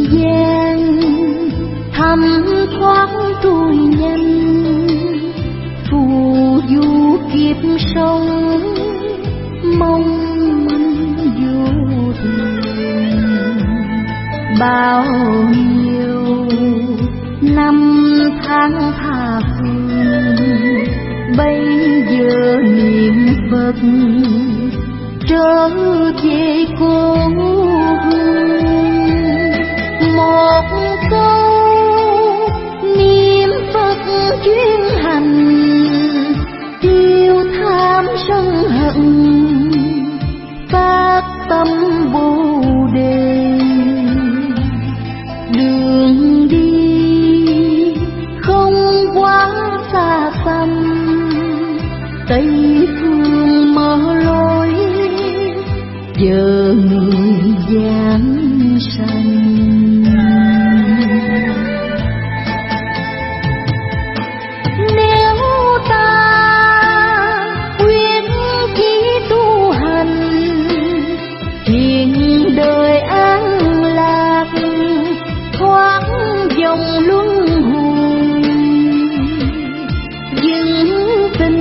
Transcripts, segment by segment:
gian thấm thoáng trôi nhanh, phù du kiếp sống mong manh vô thường. Bao nhiêu năm tháng tha phương, bây giờ niệm Phật trở về cố hương. Một câu niệm Phật chuyên hành, tiêu tham sân hận, phát tâm Bồ Đề. Đường đi không quá xa xăm, Tây phương mở lối chờ người giảng sanh. Nếu ta quyết chí tu hành, hiện đời an lạc, thoát dòng luân hồi, vững tin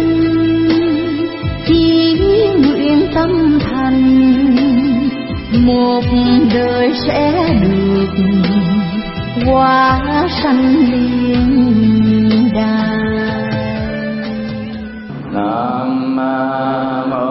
chỉ nguyện tâm thành, một đời sẽ được hóa sanh liên đàng. Nam mô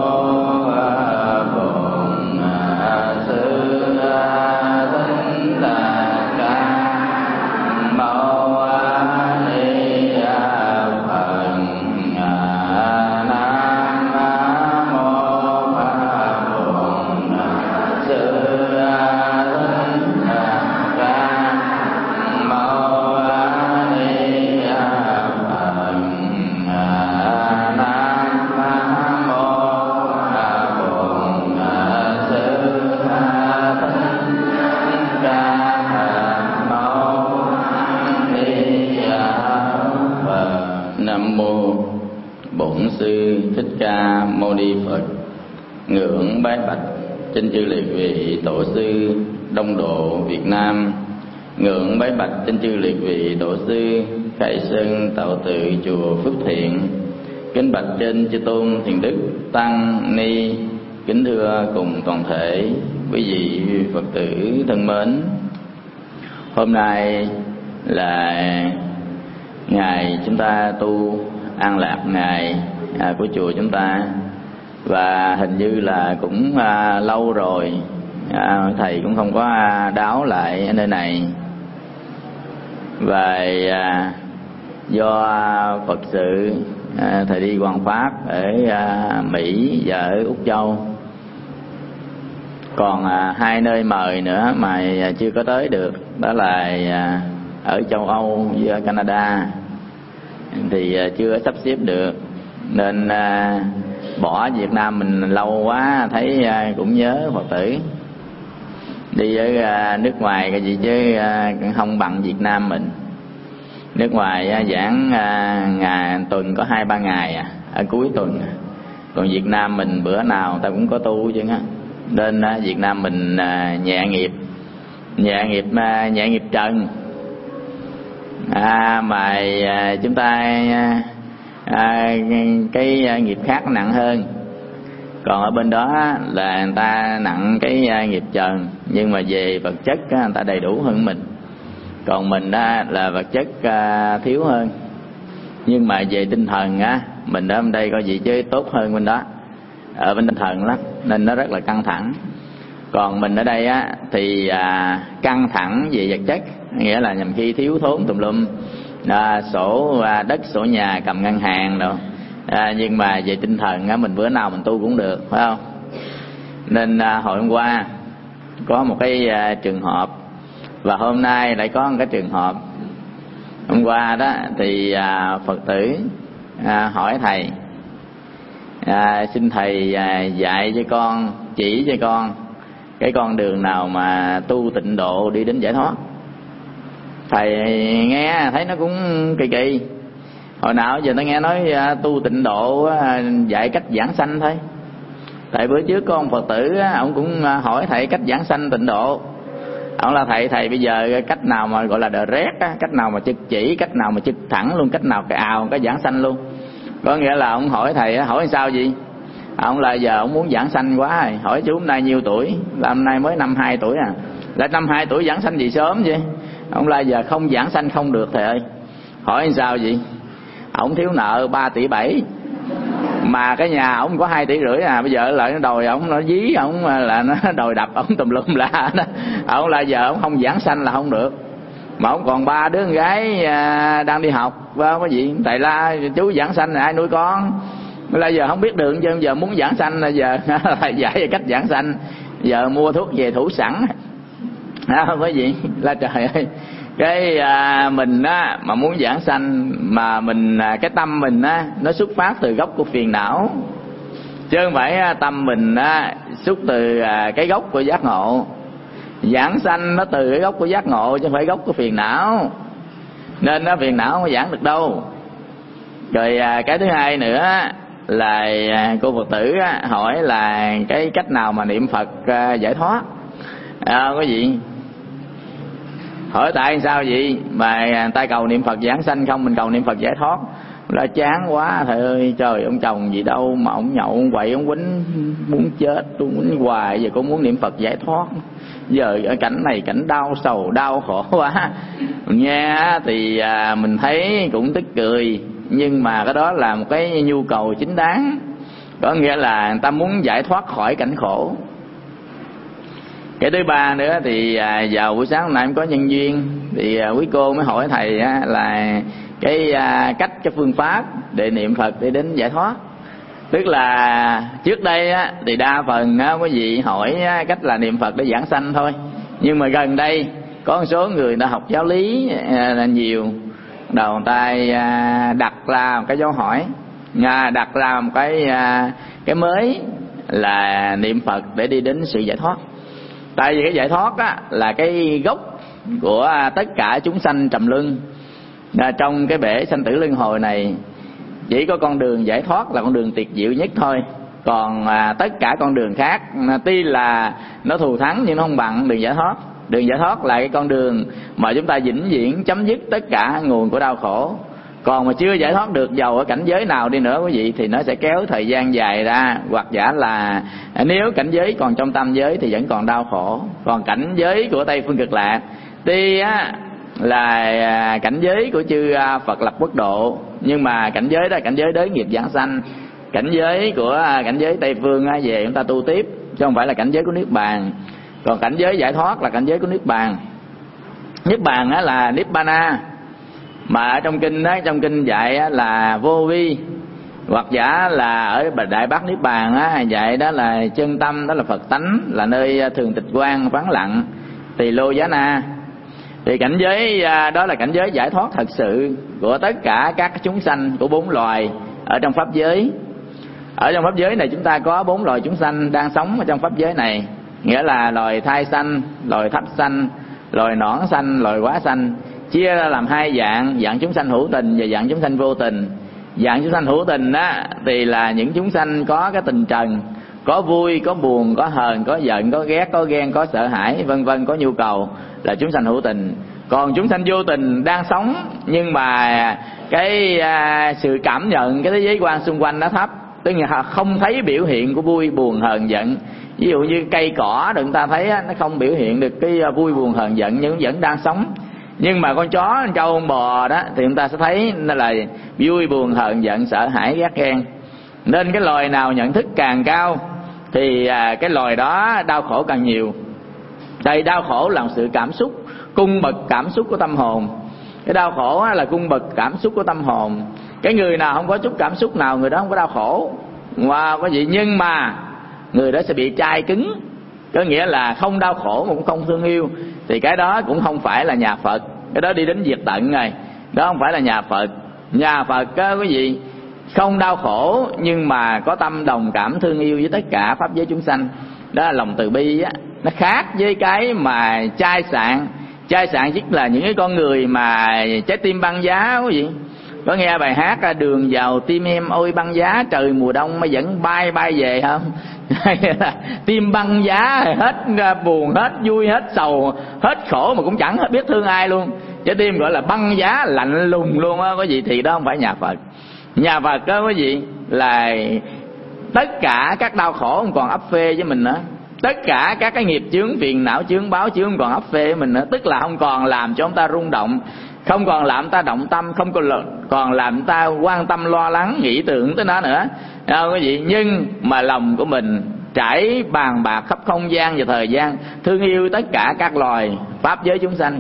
Mâu Ni Phật. Ngưỡng bái bạch trên chư liệt vị tổ sư Đông Độ Việt Nam. Ngưỡng bái bạch trên chư liệt vị tổ sư Khai Sơn Tạo Tự chùa Phước Thiện. Kính bạch trên chư tôn thiền đức tăng ni. Kính thưa cùng toàn thể quý vị Phật tử thân mến. Hôm nay là ngày chúng ta tu an lạc ngày của chùa chúng ta, và hình như là cũng lâu rồi thầy cũng không có đáo lại ở nơi này. Và do Phật sự thầy đi hoàn pháp ở Mỹ và ở Úc Châu, còn hai nơi mời nữa mà chưa có tới được, đó là ở châu Âu với ở Canada, thì chưa sắp xếp được, nên bỏ Việt Nam mình lâu quá, thấy cũng nhớ Phật tử. Đi ở nước ngoài cái gì chứ không bằng Việt Nam mình. Nước ngoài giảng ngày tuần có 2-3 ngày ở cuối tuần, còn Việt Nam mình bữa nào ta cũng có tu chứ á. Nên Việt Nam mình nhẹ nghiệp trần, mà chúng ta cái nghiệp khác nặng hơn. Còn ở bên đó là người ta nặng cái nghiệp trần, nhưng mà về vật chất người ta đầy đủ hơn mình. Còn mình là vật chất thiếu hơn, nhưng mà về tinh thần mình ở bên đây coi gì chứ tốt hơn bên đó. Ở bên tinh thần lắm nên nó rất là căng thẳng. Còn mình ở đây thì căng thẳng về vật chất, nghĩa là nhằm khi thiếu thốn tùm lum, sổ đất sổ nhà cầm ngân hàng đâu. Nhưng mà về tinh thần mình bữa nào mình tu cũng được, phải không? Nên hồi hôm qua có một cái trường hợp, và hôm nay lại có một cái trường hợp. Hôm qua đó thì Phật tử hỏi thầy, xin thầy dạy cho con, chỉ cho con cái con đường nào mà tu tịnh độ đi đến giải thoát. Thầy nghe thấy nó cũng kỳ kỳ. Hồi nào giờ nó nghe nói tu tịnh độ dạy cách giảng sanh thôi. Tại bữa trước có ông Phật tử ông cũng hỏi thầy cách giảng sanh tịnh độ, Ông là thầy bây giờ cách nào mà gọi là direct á, cách nào mà trực chỉ, cách nào mà trực thẳng luôn, cách nào cái ào cái giảng sanh luôn. Có nghĩa là ông hỏi thầy hỏi sao gì? Ông là giờ ông muốn giảng sanh quá rồi, hỏi chú hôm nay nhiêu tuổi? Là hôm nay mới 52 tuổi à. Là 52 tuổi giảng sanh gì sớm vậy? Ông là giờ không giảng sanh không được thầy ơi. Hỏi sao vậy? Ông thiếu nợ 3,7 tỷ, mà cái nhà ông có 2,5 tỷ à. Bây giờ lại nó đòi ông, nó dí ông, là nó đòi đập ông tùm lum la đó. Ông là giờ ông không giảng sanh là không được. Mà ông còn 3 đứa con gái đang đi học, không có gì. Thầy la chú giảng sanh là ai nuôi con? Là giờ không biết đường, chứ giờ muốn giảng sanh là giờ thầy dạy cách giảng sanh. Giờ mua thuốc về thủ sẵn, không có gì. Là trời ơi, cái mình á mà muốn giảng sanh mà mình cái tâm mình á nó xuất phát từ gốc của phiền não, chứ không phải tâm mình á xuất từ cái gốc của giác ngộ. Giảng sanh nó từ cái gốc của giác ngộ chứ không phải gốc của phiền não, nên nó phiền não không có giảng được đâu. Rồi cái thứ hai nữa là cô Phật tử hỏi là cái cách nào mà niệm Phật giải thoát. Có gì hỏi tại sao vậy mà người ta cầu niệm Phật giảng sanh không, mình cầu niệm Phật giải thoát? Là chán quá thầy ơi, trời ông chồng gì đâu mà ông nhậu ông quậy ông quýnh muốn chết, tôi quýnh hoài, giờ cũng muốn niệm Phật giải thoát. Giờ ở cảnh này cảnh đau sầu đau khổ quá. Nghe thì mình thấy cũng tức cười, nhưng mà cái đó là một cái nhu cầu chính đáng. Có nghĩa là người ta muốn giải thoát khỏi cảnh khổ. Cái thứ ba nữa thì vào buổi sáng hôm nay em có nhân duyên thì quý cô mới hỏi thầy là cái cách, cái phương pháp để niệm Phật để đến giải thoát. Tức là trước đây thì đa phần quý vị hỏi cách là niệm Phật để giảng sanh thôi, nhưng mà gần đây có một số người ta học giáo lý là nhiều, đầu người ta đặt ra một cái dấu hỏi, đặt ra một cái mới là niệm Phật để đi đến sự giải thoát. Tại vì cái giải thoát là cái gốc của tất cả chúng sanh trầm luân. Trong cái bể sanh tử luân hồi này chỉ có con đường giải thoát là con đường tuyệt diệu nhất thôi. Còn tất cả con đường khác tuy là nó thù thắng nhưng nó không bằng đường giải thoát. Đường giải thoát là cái con đường mà chúng ta vĩnh viễn chấm dứt tất cả nguồn của đau khổ. Còn mà chưa giải thoát được, dầu ở cảnh giới nào đi nữa quý vị, thì nó sẽ kéo thời gian dài ra, hoặc giả là nếu cảnh giới còn trong tam giới thì vẫn còn đau khổ. Còn cảnh giới của Tây Phương Cực Lạc tuy là cảnh giới của chư Phật lập quốc độ, nhưng mà cảnh giới đó là cảnh giới đới nghiệp giảng sanh. Cảnh giới của cảnh giới Tây Phương về chúng ta tu tiếp, chứ không phải là cảnh giới của Niết Bàn. Còn cảnh giới giải thoát là cảnh giới của Niết Bàn. Niết Bàn là Nibbana, mà ở trong kinh dạy là vô vi, hoặc giả là ở Đại Bát Niết Bàn dạy đó là chân tâm, đó là Phật tánh, là nơi thường tịch quan vắng lặng, tỳ lô giá na. Thì cảnh giới đó là cảnh giới giải thoát thật sự của tất cả các chúng sanh của 4 loài ở trong pháp giới. Ở trong pháp giới này chúng ta có 4 loài chúng sanh đang sống ở trong pháp giới này, nghĩa là loài thai sanh, loài thấp sanh, loài nõn sanh, loài quá sanh. Chia ra làm 2 dạng, dạng chúng sanh hữu tình và dạng chúng sanh vô tình. Dạng chúng sanh hữu tình thì là những chúng sanh có cái tình trần, có vui, có buồn, có hờn, có giận, có ghét, có ghen, có sợ hãi, vân vân, có nhu cầu, là chúng sanh hữu tình. Còn chúng sanh vô tình đang sống nhưng mà cái sự cảm nhận, cái thế giới quan xung quanh nó thấp, tức là không thấy biểu hiện của vui, buồn, hờn, giận. Ví dụ như cây cỏ được người ta thấy nó không biểu hiện được cái vui, buồn, hờn, giận, nhưng vẫn đang sống. Nhưng mà con chó, con trâu, con bò đó thì chúng ta sẽ thấy nó là vui, buồn, hờn, giận, sợ hãi, ghét ghen. Nên cái loài nào nhận thức càng cao thì cái loài đó đau khổ càng nhiều. Đây, đau khổ là một sự cảm xúc, cung bậc cảm xúc của tâm hồn. Cái đau khổ là cung bậc cảm xúc của tâm hồn. Cái người nào không có chút cảm xúc nào, người đó không có đau khổ. Có gì nhưng mà người đó sẽ bị chai cứng, có nghĩa là không đau khổ mà cũng không thương yêu. Thì cái đó cũng không phải là nhà Phật, cái đó đi đến diệt tận rồi. Đó không phải là nhà Phật. Nhà Phật quý vị không đau khổ nhưng mà có tâm đồng cảm thương yêu với tất cả pháp giới chúng sanh. Đó là lòng từ bi á. Nó khác với cái mà chai sạn. Chai sạn chính là những cái con người mà trái tim băng giá quý vị. Có nghe bài hát đường vào tim em ôi băng giá, trời mùa đông mà vẫn bay bay về không? Tim băng giá, hết buồn, hết vui, hết sầu, hết khổ mà cũng chẳng biết thương ai luôn. Trái tim gọi là băng giá, lạnh lùng luôn á. Có gì thì đó không phải nhà Phật. Nhà Phật đó có gì là tất cả các đau khổ không còn ấp phê với mình nữa. Tất cả các cái nghiệp chướng, phiền não chướng, báo chướng không còn ấp phê với mình nữa. Tức là không còn làm cho chúng ta rung động, không còn làm ta động tâm, không còn làm ta quan tâm lo lắng nghĩ tưởng tới nó nữa. Không có gì. Nhưng mà lòng của mình trải bàn bạc khắp không gian và thời gian, thương yêu tất cả các loài pháp giới chúng sanh.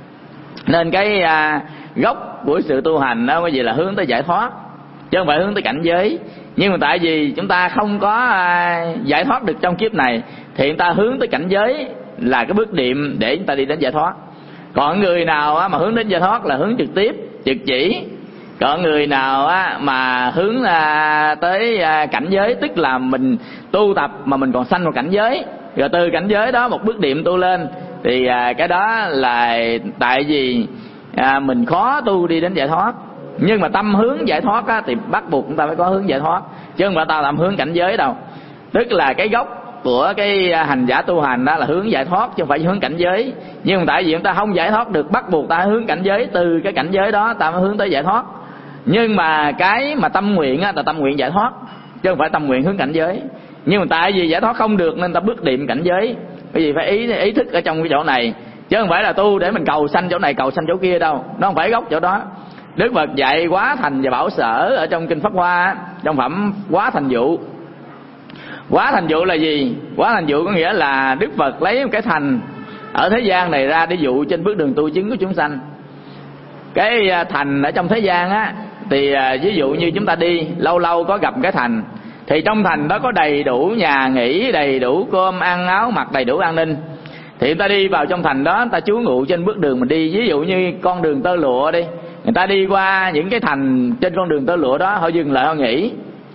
Nên cái gốc của sự tu hành đó có gì là hướng tới giải thoát, chứ không phải hướng tới cảnh giới. Nhưng mà tại vì chúng ta không có giải thoát được trong kiếp này, thì chúng ta hướng tới cảnh giới là cái bước đệm để chúng ta đi đến giải thoát. Còn người nào mà hướng đến giải thoát là hướng trực tiếp, trực chỉ. Còn người nào mà hướng tới cảnh giới, tức là mình tu tập mà mình còn sanh vào cảnh giới, rồi từ cảnh giới đó một bước đệm tu lên, thì cái đó là tại vì mình khó tu đi đến giải thoát. Nhưng mà tâm hướng giải thoát thì bắt buộc chúng ta phải có hướng giải thoát, chứ không phải ta làm hướng cảnh giới đâu. Tức là cái gốc của cái hành giả tu hành đó là hướng giải thoát, chứ không phải hướng cảnh giới. Nhưng mà tại vì chúng ta không giải thoát được, bắt buộc ta hướng cảnh giới, từ cái cảnh giới đó ta mới hướng tới giải thoát. Nhưng mà cái mà tâm nguyện là tâm nguyện giải thoát, chứ không phải tâm nguyện hướng cảnh giới. Nhưng mà tại vì giải thoát không được nên ta bước đệm cảnh giới. Cái gì phải ý thức ở trong cái chỗ này, chứ không phải là tu để mình cầu sanh chỗ này cầu sanh chỗ kia đâu. Nó không phải gốc chỗ đó. Đức Phật dạy quá thành và bảo sở ở trong kinh Pháp Hoa, trong phẩm quá thành vụ. Quá thành vụ là gì? Quá thành vụ có nghĩa là Đức Phật lấy một cái thành ở thế gian này ra để dụ trên bước đường tu chứng của chúng sanh. Cái thành ở trong thế gian thì ví dụ như chúng ta đi lâu lâu có gặp cái thành, thì trong thành đó có đầy đủ nhà nghỉ, đầy đủ cơm ăn áo mặc, đầy đủ an ninh. Thì người ta đi vào trong thành đó, người ta trú ngụ trên bước đường mình đi. Ví dụ như con đường tơ lụa đi, người ta đi qua những cái thành trên con đường tơ lụa đó, họ dừng lại họ nghỉ.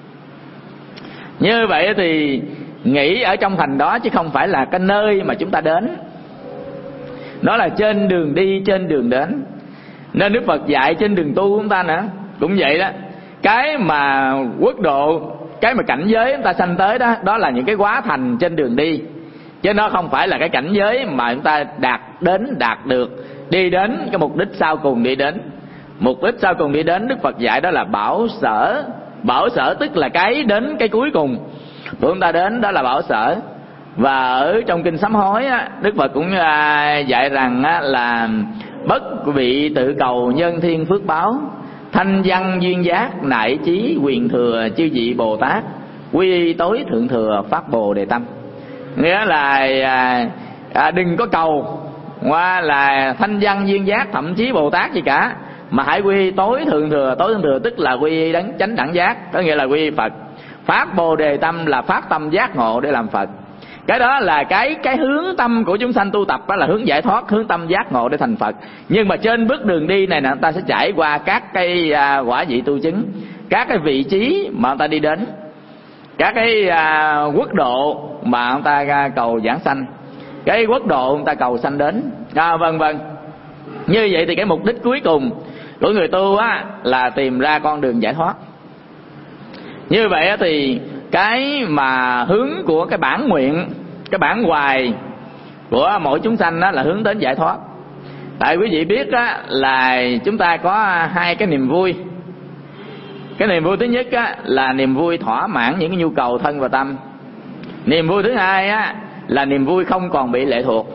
Như vậy thì nghỉ ở trong thành đó, chứ không phải là cái nơi mà chúng ta đến. Nó là trên đường đi, trên đường đến. Nên Đức Phật dạy trên đường tu của chúng ta nữa cũng vậy đó. Cái mà quốc độ, cái mà cảnh giới chúng ta sanh tới đó, đó là những cái quá thành trên đường đi, chứ nó không phải là cái cảnh giới mà chúng ta đạt được, đi đến cái mục đích sau cùng đi đến. Mục đích sau cùng đi đến Đức Phật dạy đó là bảo sở. Bảo sở tức là cái đến cái cuối cùng của chúng ta đến, đó là bảo sở. Và ở trong kinh Sám Hối Đức Phật cũng dạy rằng là bất vị tự cầu nhân thiên phước báo, thanh văn duyên giác nại chí quyền thừa chư vị Bồ Tát, quy tối thượng thừa phát Bồ Đề tâm. Nghĩa là đừng có cầu qua là thanh văn duyên giác, thậm chí Bồ Tát gì cả, mà hãy quy tối thượng thừa. Tối thượng thừa tức là quy đấng chánh đẳng giác, có nghĩa là quy Phật. Phát Bồ Đề tâm là phát tâm giác ngộ để làm Phật. Cái đó là cái hướng tâm của chúng sanh tu tập, đó là hướng giải thoát, hướng tâm giác ngộ để thành Phật. Nhưng mà trên bước đường đi này nè, ta sẽ trải qua các cái quả vị tu chứng, các cái vị trí mà ta đi đến, các cái quốc độ mà ta cầu giảng sanh, cái quốc độ ta cầu sanh đến, vân vân. Như vậy thì cái mục đích cuối cùng của người tu là tìm ra con đường giải thoát. Như vậy thì cái mà hướng của cái bản nguyện, cái bản hoài của mỗi chúng sanh đó là hướng đến giải thoát. Tại quý vị biết là chúng ta có hai cái niềm vui. Cái niềm vui thứ nhất là niềm vui thỏa mãn những cái nhu cầu thân và tâm. Niềm vui thứ hai là niềm vui không còn bị lệ thuộc.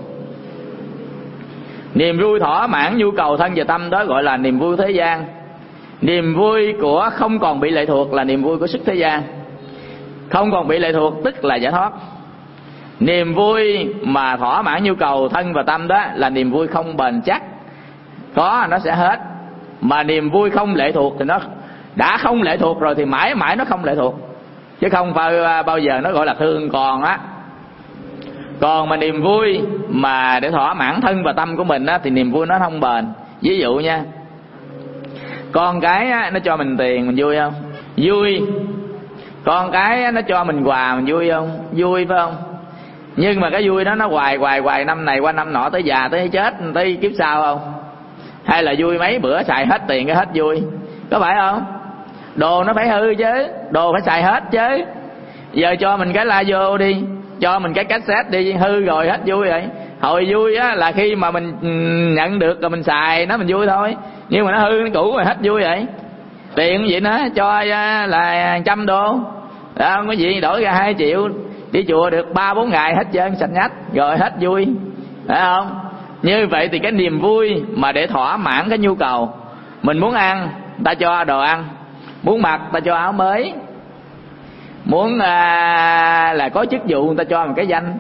Niềm vui thỏa mãn nhu cầu thân và tâm đó gọi là niềm vui thế gian. Niềm vui của không còn bị lệ thuộc là niềm vui của sức thế gian. Không còn bị lệ thuộc tức là giải thoát. Niềm vui mà thỏa mãn nhu cầu thân và tâm đó là niềm vui không bền chắc, có nó sẽ hết. Mà niềm vui không lệ thuộc thì nó đã không lệ thuộc rồi thì mãi mãi nó không lệ thuộc, chứ không phải bao giờ nó gọi là thương còn Còn mà niềm vui mà để thỏa mãn thân và tâm của mình thì niềm vui nó không bền. Ví dụ nha, con cái nó cho mình tiền mình vui không? Vui. Con cái nó cho mình quà mình vui không? Vui, phải không? Nhưng mà cái vui đó nó hoài năm này qua năm nọ, tới già tới chết tới kiếp sau không? Hay là vui mấy bữa xài hết tiền cái hết vui? có phải không? Đồ nó phải hư chứ, đồ phải xài hết chứ. Giờ cho mình cái la vô đi, cho mình cái cassette đi, hư rồi hết vui rồi. Hồi vui á là khi mà mình nhận được rồi mình xài nó mình vui thôi, nhưng mà nó hư nó cũ rồi hết vui vậy. Tiền vậy nó cho là $100, đó không có gì đổi ra 2 triệu, đi chùa được 3-4 ngày hết trơn sạch nhách rồi hết vui, phải không? Như vậy thì cái niềm vui mà để thỏa mãn cái nhu cầu, mình muốn ăn ta cho đồ ăn, muốn mặc ta cho áo mới, muốn là có chức vụ người ta cho một cái danh,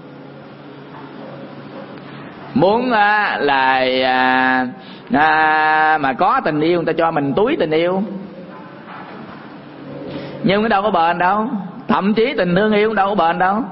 muốn mà có tình yêu người ta cho mình túi tình yêu. Nhưng nó đâu có bền đâu, thậm chí tình thương yêu đâu có bền đâu.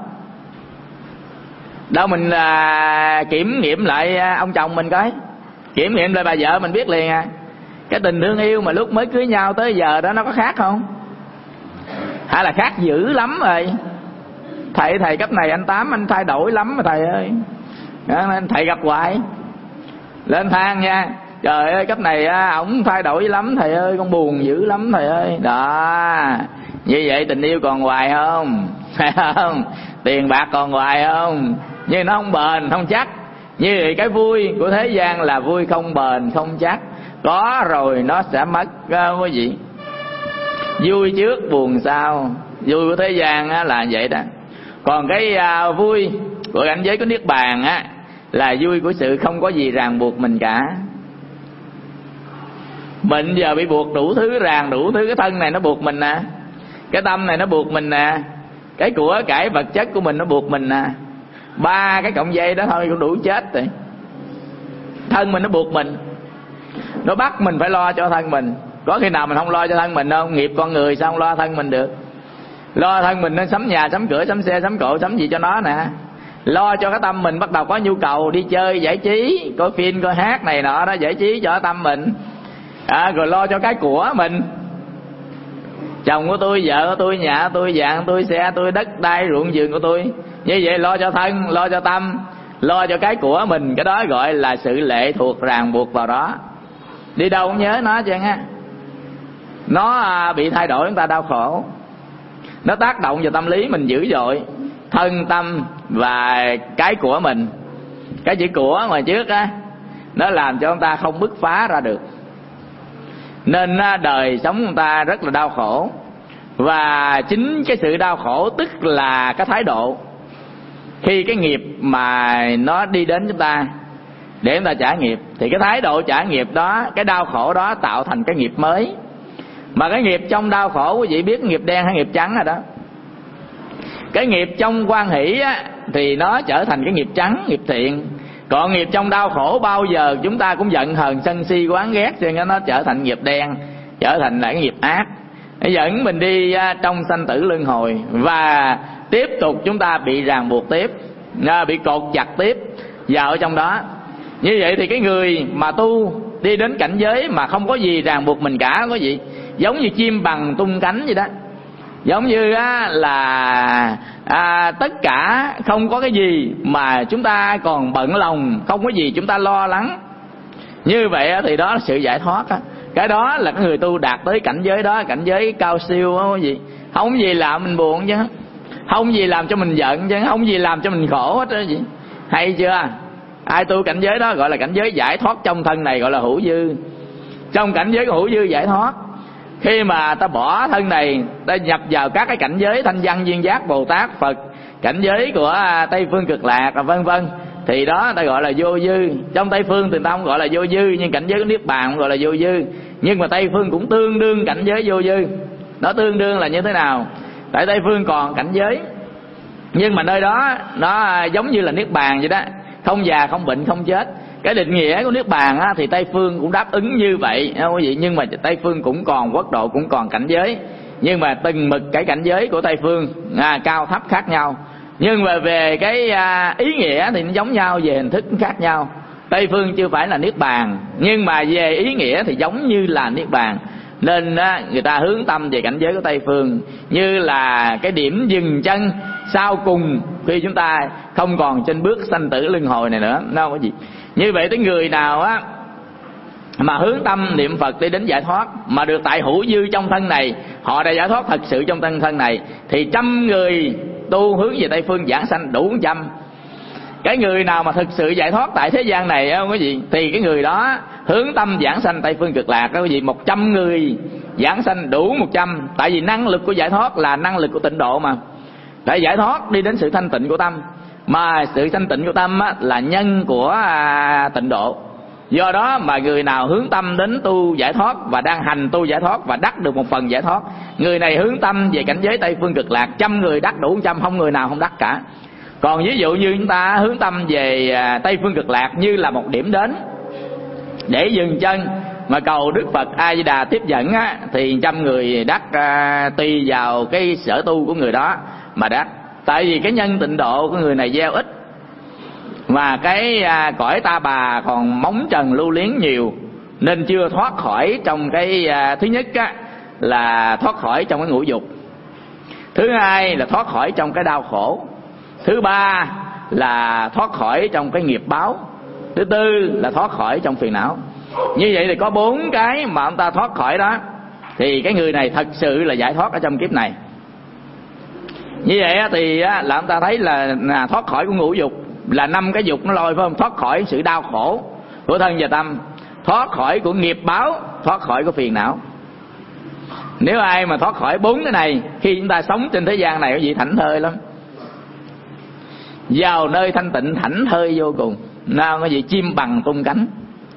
Đâu mình kiểm nghiệm lại ông chồng mình coi, kiểm nghiệm lại bà vợ mình biết liền à. Cái tình thương yêu mà lúc mới cưới nhau tới giờ đó nó có khác không? Hay là khác dữ lắm rồi? Thầy cấp này anh Tám anh thay đổi lắm mà thầy ơi. Đó, thầy gặp hoài lên than nha, trời ơi cấp này ổng thay đổi lắm thầy ơi, con buồn dữ lắm thầy ơi. Đó, như vậy tình yêu còn hoài không? Phải không? Tiền bạc còn hoài không? Nhưng nó không bền, không chắc. Như vậy cái vui của thế gian là vui không bền, không chắc. Có rồi nó sẽ mất, quý vị. Vui trước buồn sau. Vui của thế gian là vậy đó. Còn cái vui của cảnh giới của Niết Bàn là vui của sự không có gì ràng buộc mình cả. Mình giờ bị buộc đủ thứ, ràng đủ thứ. Cái thân này nó buộc mình nè, cái tâm này nó buộc mình nè, cái của cải vật chất của mình nó buộc mình nè. 3 cái cọng dây đó thôi cũng đủ chết rồi. Thân mình nó buộc mình, nó bắt mình phải lo cho thân mình. Có khi nào mình không lo cho thân mình đâu? Nghiệp con người sao không lo thân mình được? Lo thân mình nên sắm nhà, sắm cửa, sắm xe, sắm cộ, sắm gì cho nó nè. Lo cho cái tâm mình bắt đầu có nhu cầu đi chơi, giải trí, coi phim, coi hát này nọ đó, giải trí cho tâm mình. Rồi lo cho cái của mình. Chồng của tôi, vợ của tôi, nhà của tôi, vàng của tôi, xe tôi, đất đai, ruộng vườn của tôi. Như vậy lo cho thân, lo cho tâm, lo cho cái của mình. Cái đó gọi là sự lệ thuộc ràng buộc vào đó. Đi đâu cũng nhớ nó chứ ha. Nó bị thay đổi chúng ta đau khổ. Nó tác động vào tâm lý mình dữ dội. Thân, tâm và cái của mình. Cái chữ của ngoài trước nó làm cho chúng ta không bứt phá ra được. Nên đời sống chúng ta rất là đau khổ. Và chính cái sự đau khổ tức là cái thái độ. Khi cái nghiệp mà nó đi đến chúng ta để chúng ta trả nghiệp, thì cái thái độ trả nghiệp đó, cái đau khổ đó tạo thành cái nghiệp mới. Mà cái nghiệp trong đau khổ, quý vị biết nghiệp đen hay nghiệp trắng rồi đó. Cái nghiệp trong hoan hỷ thì nó trở thành cái nghiệp trắng, nghiệp thiện. Còn nghiệp trong đau khổ bao giờ chúng ta cũng giận hờn sân si oán ghét, cho nên nó trở thành nghiệp đen, trở thành là cái nghiệp ác. Nó dẫn mình đi trong sanh tử luân hồi. Và tiếp tục chúng ta bị ràng buộc tiếp, bị cột chặt tiếp vào trong đó. Như vậy thì cái người mà tu đi đến cảnh giới mà không có gì ràng buộc mình cả, có gì giống như chim bằng tung cánh vậy đó. Giống như là tất cả không có cái gì mà chúng ta còn bận lòng, không có gì chúng ta lo lắng. Như vậy thì đó là sự giải thoát. Cái đó là cái người tu đạt tới cảnh giới đó, cảnh giới cao siêu đó, gì không gì làm mình buồn chứ, không gì làm cho mình giận chứ, không gì làm cho mình khổ hết đó gì. Hay chưa? Ai tu cảnh giới đó gọi là cảnh giới giải thoát trong thân này, gọi là hữu dư. Trong cảnh giới của hữu dư giải thoát, khi mà ta bỏ thân này, ta nhập vào các cái cảnh giới thanh văn, duyên giác, Bồ Tát, Phật, cảnh giới của Tây phương Cực Lạc vân vân, thì đó ta gọi là vô dư. Trong Tây phương thì ta không gọi là vô dư, nhưng cảnh giới của Niết Bàn cũng gọi là vô dư. Nhưng mà Tây phương cũng tương đương cảnh giới vô dư. Nó tương đương là như thế nào? Tại Tây phương còn cảnh giới, nhưng mà nơi đó nó giống như là Niết Bàn vậy đó, không già, không bệnh, không chết. Cái định nghĩa của Niết Bàn thì Tây phương cũng đáp ứng như vậy, quý vị. Nhưng mà Tây phương cũng còn quốc độ, cũng còn cảnh giới. Nhưng mà từng mực cái cảnh giới của Tây phương cao thấp khác nhau. Nhưng mà về cái ý nghĩa thì nó giống nhau, về hình thức khác nhau. Tây phương chưa phải là Niết Bàn, nhưng mà về ý nghĩa thì giống như là Niết Bàn. Nên người ta hướng tâm về cảnh giới của Tây phương như là cái điểm dừng chân sau cùng khi chúng ta không còn trên bước sanh tử luân hồi này nữa. Đâu có gì. Như vậy tới người nào mà hướng tâm niệm Phật đi đến giải thoát, mà được tại hữu dư trong thân này, họ đã giải thoát thật sự trong thân này, thì 100 người tu hướng về Tây Phương giảng sanh đủ 100. Cái người nào mà thực sự giải thoát tại thế gian này không quý vị, thì cái người đó hướng tâm giảng sanh Tây Phương Cực Lạc đó quý vị. 100 người giảng sanh đủ 100. Tại vì năng lực của giải thoát là năng lực của tịnh độ mà. Để giải thoát đi đến sự thanh tịnh của tâm, mà sự thanh tịnh của tâm là nhân của tịnh độ. Do đó mà người nào hướng tâm đến tu giải thoát và đang hành tu giải thoát và đắc được một phần giải thoát, người này hướng tâm về cảnh giới Tây Phương Cực Lạc, 100 người đắc đủ 100, không người nào không đắc cả. Còn ví dụ như chúng ta hướng tâm về Tây Phương Cực Lạc như là một điểm đến để dừng chân mà cầu Đức Phật A Di Đà tiếp dẫn á, thì 100 người đắc tùy vào cái sở tu của người đó mà đắc. Tại vì cái nhân tịnh độ của người này gieo ít, mà cái cõi ta bà còn móng trần lưu liếng nhiều, nên chưa thoát khỏi trong cái thứ nhất á, là thoát khỏi trong cái ngũ dục. Thứ hai là thoát khỏi trong cái đau khổ. Thứ ba là thoát khỏi trong cái nghiệp báo. Thứ tư là thoát khỏi trong phiền não. Như vậy thì có 4 cái mà ông ta thoát khỏi đó, thì cái người này thật sự là giải thoát ở trong kiếp này. Như vậy thì là ông ta thấy là thoát khỏi của ngũ dục, là 5 cái dục nó lôi, phải không? Thoát khỏi sự đau khổ của thân và tâm, thoát khỏi của nghiệp báo, thoát khỏi của phiền não. Nếu ai mà thoát khỏi 4 cái này, khi chúng ta sống trên thế gian này, quý vị thảnh thơi lắm, vào nơi thanh tịnh thảnh thơi vô cùng. Nào có gì chim bằng tung cánh,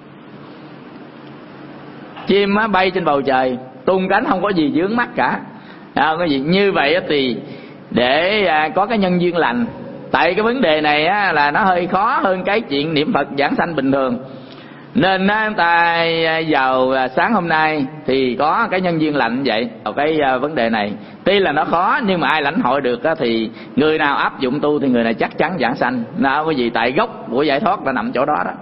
chim bay trên bầu trời tung cánh, không có gì vướng mắc cả. Có gì như vậy thì để có cái nhân duyên lành. Tại cái vấn đề này là nó hơi khó hơn cái chuyện niệm Phật giảng sanh bình thường, nên chúng ta vào sáng hôm nay thì có cái nhân duyên lành vậy. Cái vấn đề này tuy là nó khó, nhưng mà ai lãnh hội được thì người nào áp dụng tu thì người này chắc chắn giảng sanh. Nào cái gì, tại gốc của giải thoát là nằm chỗ đó đó.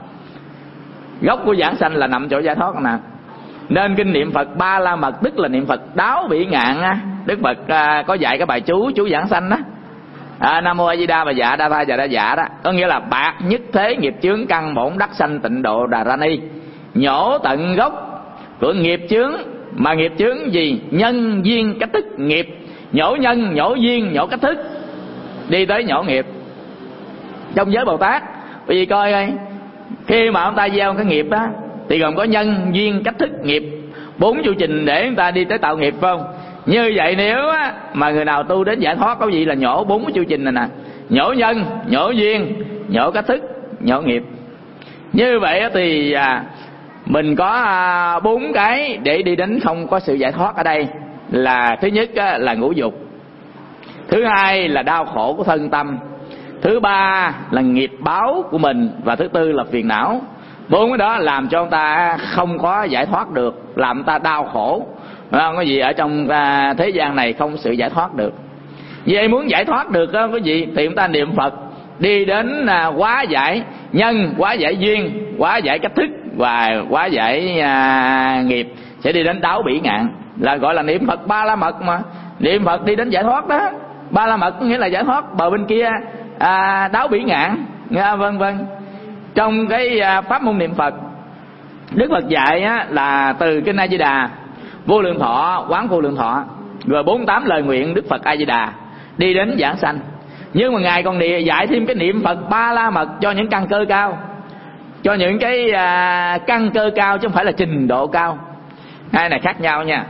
Gốc của giảng sanh là nằm chỗ giải thoát nè. Nên kinh niệm Phật Ba La Mật, tức là niệm Phật đáo bỉ ngạn á, Đức Phật có dạy cái bài chú giảng sanh đó. Nam mô A Di Đà Bà Dạ Đa Tha Dạ Đa Dạ đó, có nghĩa là bạc nhất thế nghiệp chướng căn bổn đắc sanh tịnh độ Đà Ra Ni. Nhổ tận gốc của nghiệp chướng. Mà nghiệp chướng gì? Nhân duyên cách thức nghiệp. Nhổ nhân, nhổ duyên, nhổ cách thức, đi tới nhổ nghiệp. Trong giới Bồ Tát, bởi vì coi coi, khi mà ông ta gieo cái nghiệp đó thì gồm có nhân duyên cách thức nghiệp, 4 chu trình để chúng ta đi tới tạo nghiệp, phải không? Như vậy nếu mà người nào tu đến giải thoát có gì là nhổ 4 cái chu trình này nè: nhổ nhân, nhổ duyên, nhổ cách thức, nhổ nghiệp. Như vậy thì mình có 4 cái để đi đến không có sự giải thoát ở đây. Là thứ nhất là ngũ dục, thứ hai là đau khổ của thân tâm, thứ ba là nghiệp báo của mình, và thứ tư là phiền não. 4 cái đó làm cho ông ta không có giải thoát được, làm ông ta đau khổ. Không có gì ở trong thế gian này không sự giải thoát được. Vậy muốn giải thoát được có gì thì chúng ta niệm Phật đi đến hóa giải nhân, hóa giải duyên, hóa giải cách thức và hóa giải nghiệp, sẽ đi đến đáo bỉ ngạn, là gọi là niệm Phật Ba La Mật mà. Niệm Phật đi đến giải thoát đó. Ba La Mật nghĩa là giải thoát, bờ bên kia đáo bỉ ngạn, vân vân. Trong cái pháp môn niệm Phật, Đức Phật dạy là từ kinh A Di Đà, Vô Lượng Thọ, Quán Vô Lượng Thọ, rồi 48 lời nguyện Đức Phật A Di Đà đi đến giảng sanh. Nhưng mà Ngài còn dạy thêm cái niệm Phật Ba La Mật cho những căn cơ cao, cho những cái căn cơ cao, chứ không phải là trình độ cao. Hai này khác nhau nha.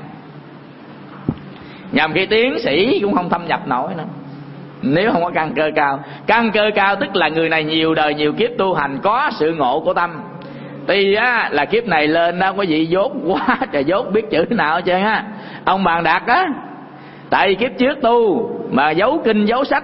Nhằm khi tiến sĩ cũng không thâm nhập nổi nữa nếu không có căn cơ cao. Căn cơ cao tức là người này nhiều đời nhiều kiếp tu hành, có sự ngộ của tâm. Tuy là kiếp này lên đó có vị dốt quá trời, dốt biết chữ nào hết trơn á. Ông Bàn Đạt á, tại vì kiếp trước tu mà giấu kinh giấu sách,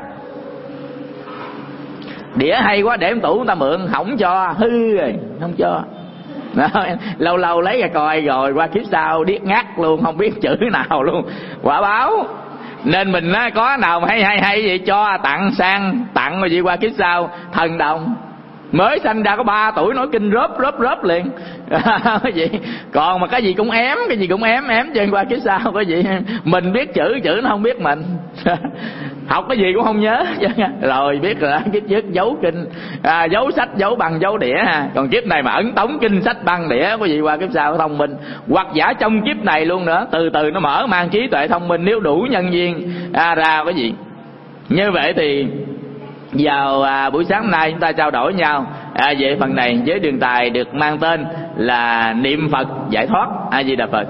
đĩa hay quá để tủ người ta mượn, không cho, hư rồi không cho. Đó, lâu lâu lấy ra coi, rồi qua kiếp sau điếc ngắt luôn, không biết chữ nào luôn, quả báo. Nên mình có nào mà hay vậy cho tặng sang, tặng rồi gì qua kiếp sau thần đồng. Mới sanh ra có 3 tuổi nói kinh rớp liền. Cái gì còn mà cái gì cũng ém trên qua kiếp sau. Cái gì mình biết chữ nó không biết mình. Học cái gì cũng không nhớ. Rồi biết rồi, kiếp trước giấu kinh, giấu sách, giấu băng, giấu đĩa ha. Còn kiếp này mà ấn tống kinh sách băng đĩa, có gì qua kiếp sau thông minh. Hoặc giả trong kiếp này luôn nữa, từ từ nó mở mang trí tuệ thông minh nếu đủ nhân duyên ra cái gì. Như vậy thì vào buổi sáng hôm nay chúng ta trao đổi nhau về phần này với đề tài được mang tên là niệm Phật giải thoát. A Di Đà Phật.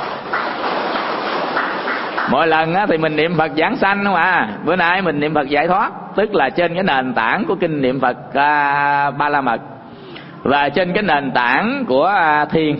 Mỗi lần thì mình niệm Phật giảng sanh không à. Bữa nay mình niệm Phật giải thoát, tức là trên cái nền tảng của kinh niệm Phật Ba La Mật và trên cái nền tảng của thiền.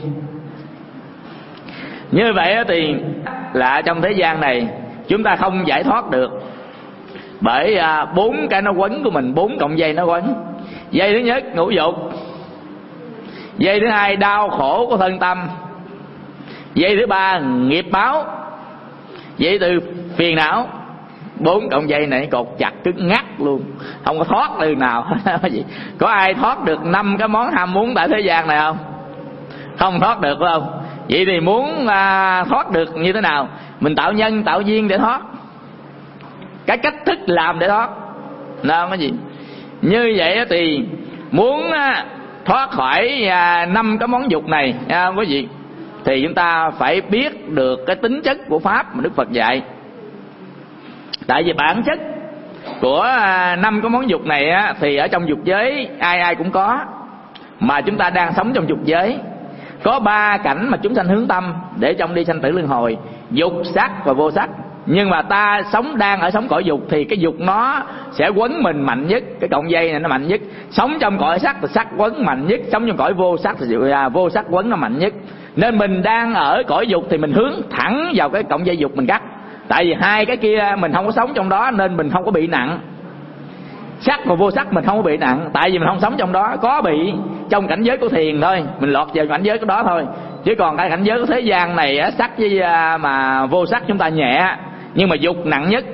Như vậy thì là trong thế gian này chúng ta không giải thoát được bởi 4 cái nó quấn của mình, 4 cọng dây nó quấn. Dây thứ nhất ngũ dục, dây thứ hai đau khổ của thân tâm, dây thứ ba nghiệp báo, dây từ phiền não. 4 cọng dây này cột chặt cứng ngắt luôn, không có thoát từ nào. Có ai thoát được 5 cái món ham muốn tại thế gian này không? Không thoát được, phải không? Vậy thì muốn thoát được như thế nào? Mình tạo nhân tạo duyên để thoát, cái cách thức làm để thoát nó cái gì. Như vậy thì muốn thoát khỏi 5 cái món dục này quý vị, thì chúng ta phải biết được cái tính chất của pháp mà Đức Phật dạy. Tại vì bản chất của 5 cái món dục này thì ở trong dục giới ai cũng có, mà chúng ta đang sống trong dục giới. Có 3 cảnh mà chúng sanh hướng tâm để trong đi sanh tử luân hồi: dục, sắc và vô sắc. Nhưng mà ta đang ở sống cõi dục thì cái dục nó sẽ quấn mình mạnh nhất, cái cọng dây này nó mạnh nhất. Sống trong cõi sắc thì sắc quấn mạnh nhất, sống trong cõi vô sắc thì vô sắc quấn nó mạnh nhất. Nên mình đang ở cõi dục thì mình hướng thẳng vào cái cọng dây dục mình cắt. Tại vì hai cái kia mình không có sống trong đó nên mình không có bị nặng. Sắc và vô sắc mình không có bị nặng, tại vì mình không sống trong đó. Có bị trong cảnh giới của thiền thôi, mình lọt vào cảnh giới của đó thôi. Chứ còn cái cảnh giới của thế gian này sắc với mà vô sắc chúng ta nhẹ, nhưng mà dục nặng nhất.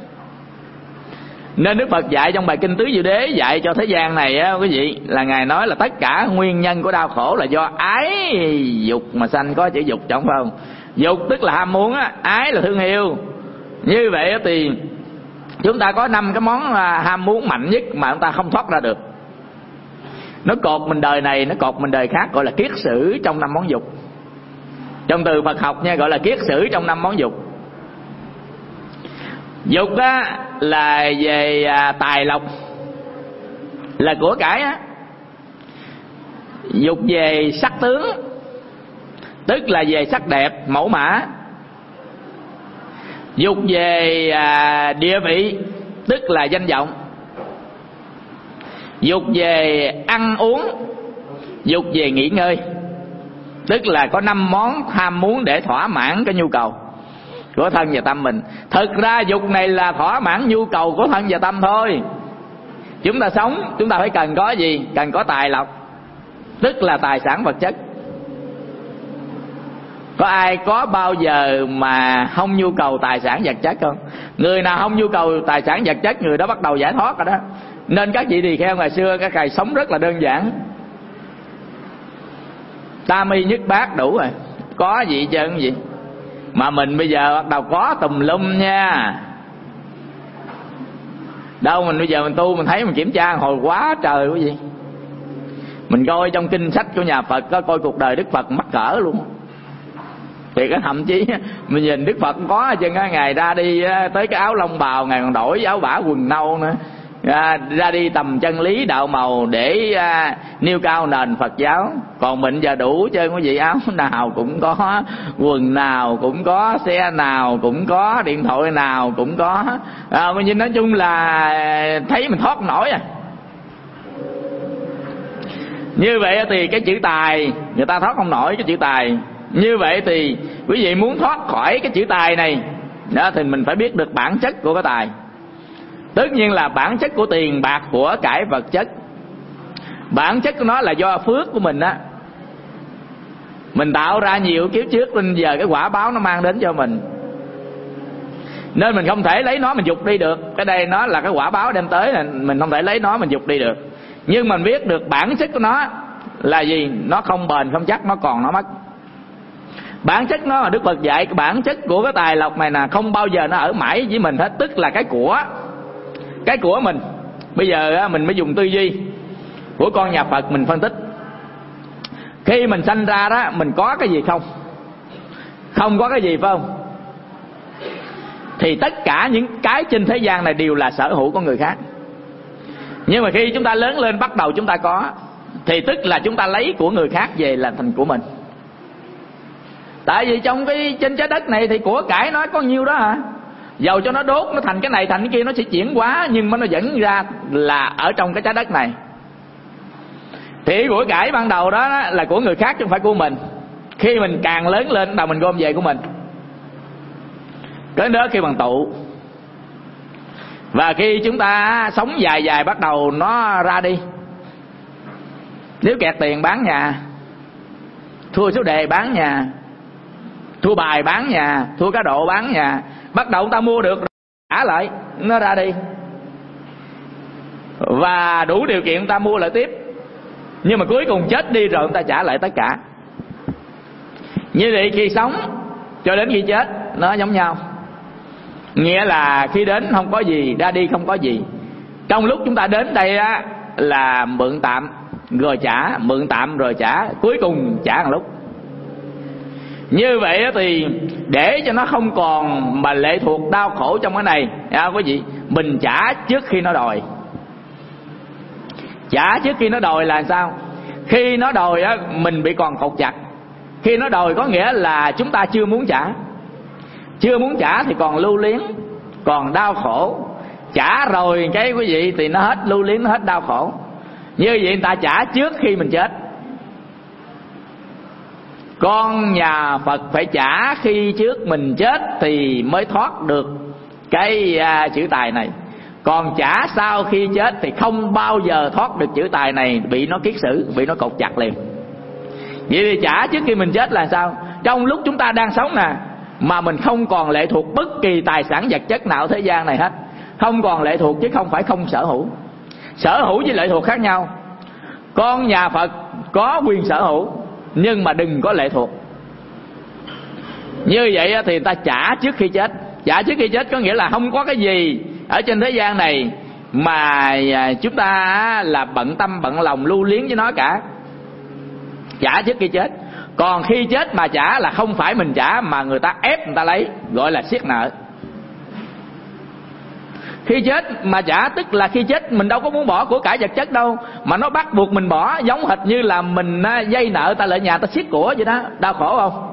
Nên Đức Phật dạy trong bài kinh Tứ Diệu Đế dạy cho thế gian này quý vị, là Ngài nói là tất cả nguyên nhân của đau khổ là do ái dục mà sanh. Có chữ dục trong phải không? Dục tức là ham muốn, ái là thương yêu. Như vậy thì chúng ta có 5 cái món ham muốn mạnh nhất mà chúng ta không thoát ra được. Nó cột mình đời này, nó cột mình đời khác, gọi là kiết sử trong 5 món dục. Trong từ Phật học nha, gọi là kiết sử trong 5 món dục. Dục là về tài lộc, là của cải á. Dục về sắc tướng, tức là về sắc đẹp, mẫu mã. Dục về địa vị, tức là danh vọng. Dục về ăn uống. Dục về nghỉ ngơi, tức là có 5 món ham muốn để thỏa mãn cái nhu cầu của thân và tâm mình. Thực ra dục này là thỏa mãn nhu cầu của thân và tâm thôi. Chúng ta sống, chúng ta phải cần có gì? Cần có tài lộc, tức là tài sản vật chất. Có ai có bao giờ mà không nhu cầu tài sản vật chất không? Người nào không nhu cầu tài sản vật chất, người đó bắt đầu giải thoát rồi đó. Nên các vị tỳ kheo ngày xưa các thầy sống rất là đơn giản, tam y nhất bát đủ rồi, có gì trơn gì. Mà mình bây giờ bắt đầu có tùm lum nha. Đâu mình bây giờ mình tu mình thấy mình kiểm tra hồi quá trời quý vị. Mình coi trong kinh sách của nhà Phật, có coi cuộc đời Đức Phật mắc cỡ luôn. Thì cái thậm chí mình nhìn Đức Phật có chân Ngài ra đi tới cái áo lông bào Ngài còn đổi áo bả quần nâu nữa. Ra đi tầm chân lý đạo màu để nêu cao nền Phật giáo. Còn mình giờ đủ trơn quý vị, áo nào cũng có, quần nào cũng có, xe nào cũng có, điện thoại nào cũng có. Mình nói chung là thấy mình thoát nổi à. Như vậy thì cái chữ tài người ta thoát không nổi cái chữ tài. Như vậy thì quý vị muốn thoát khỏi cái chữ tài này đó, thì mình phải biết được bản chất của cái tài. Tất nhiên là bản chất của tiền bạc của cải vật chất. Bản chất của nó là do phước của mình á. Mình tạo ra nhiều kiếp trước nên giờ cái quả báo nó mang đến cho mình. Nên mình không thể lấy nó mình dục đi được. Cái đây nó là cái quả báo đem tới, là mình không thể lấy nó mình dục đi được. Nhưng mình biết được bản chất của nó là gì? Nó không bền không chắc, nó còn nó mất. Bản chất nó là Đức Phật dạy, bản chất của cái tài lộc này là không bao giờ nó ở mãi với mình hết. Tức là cái của mình. Bây giờ mình mới dùng tư duy của con nhà Phật mình phân tích. Khi mình sanh ra đó, mình có cái gì không? Không có cái gì phải không? Thì tất cả những cái trên thế gian này đều là sở hữu của người khác. Nhưng mà khi chúng ta lớn lên bắt đầu chúng ta có, thì tức là chúng ta lấy của người khác về là thành của mình. Tại vì trong cái trên trái đất này thì của cải nó có nhiêu đó hả? Dầu cho nó đốt, nó thành cái này thành cái kia, nó sẽ chuyển hóa, nhưng mà nó vẫn ra là ở trong cái trái đất này. Thì của cải ban đầu đó là của người khác chứ không phải của mình. Khi mình càng lớn lên đầu mình gom về của mình. Cái đó khi bằng tụ. Và khi chúng ta sống dài bắt đầu nó ra đi. Nếu kẹt tiền bán nhà, thua số đề bán nhà, thua bài bán nhà, thua cá độ bán nhà, bắt đầu chúng ta mua được trả lại, nó ra đi. Và đủ điều kiện ta mua lại tiếp. Nhưng mà cuối cùng chết đi rồi chúng ta trả lại tất cả. Như vậy khi sống cho đến khi chết nó giống nhau. Nghĩa là khi đến không có gì, ra đi không có gì. Trong lúc chúng ta đến đây á, là mượn tạm rồi trả, mượn tạm rồi trả, cuối cùng trả một lúc. Như vậy thì để cho nó không còn mà lệ thuộc đau khổ trong cái này, quý vị, mình trả trước khi nó đòi. Trả trước khi nó đòi là sao? Khi nó đòi á, mình bị còn cột chặt. Khi nó đòi có nghĩa là chúng ta chưa muốn trả. Chưa muốn trả thì còn lưu luyến, còn đau khổ. Trả rồi cái quý vị thì nó hết lưu luyến, nó hết đau khổ. Như vậy người ta trả trước khi mình chết. Con nhà Phật phải trả khi trước mình chết thì mới thoát được cái chữ tài này. Còn trả sau khi chết thì không bao giờ thoát được chữ tài này, bị nó kiết sử, bị nó cột chặt liền. Vậy thì trả trước khi mình chết là sao? Trong lúc chúng ta đang sống nè, mà mình không còn lệ thuộc bất kỳ tài sản vật chất nào thế gian này hết. Không còn lệ thuộc chứ không phải không sở hữu. Sở hữu với lệ thuộc khác nhau. Con nhà Phật có quyền sở hữu, nhưng mà đừng có lệ thuộc. Như vậy thì người ta trả trước khi chết. Trả trước khi chết có nghĩa là không có cái gì ở trên thế gian này mà chúng ta là bận tâm bận lòng lưu luyến với nó cả. Trả trước khi chết. Còn khi chết mà trả là không phải mình trả, mà người ta ép người ta lấy, gọi là siết nợ. Khi chết mà trả tức là khi chết mình đâu có muốn bỏ của cải vật chất đâu, mà nó bắt buộc mình bỏ, giống hệt như là mình vay nợ ta lại nhà ta siết của vậy đó. Đau khổ không?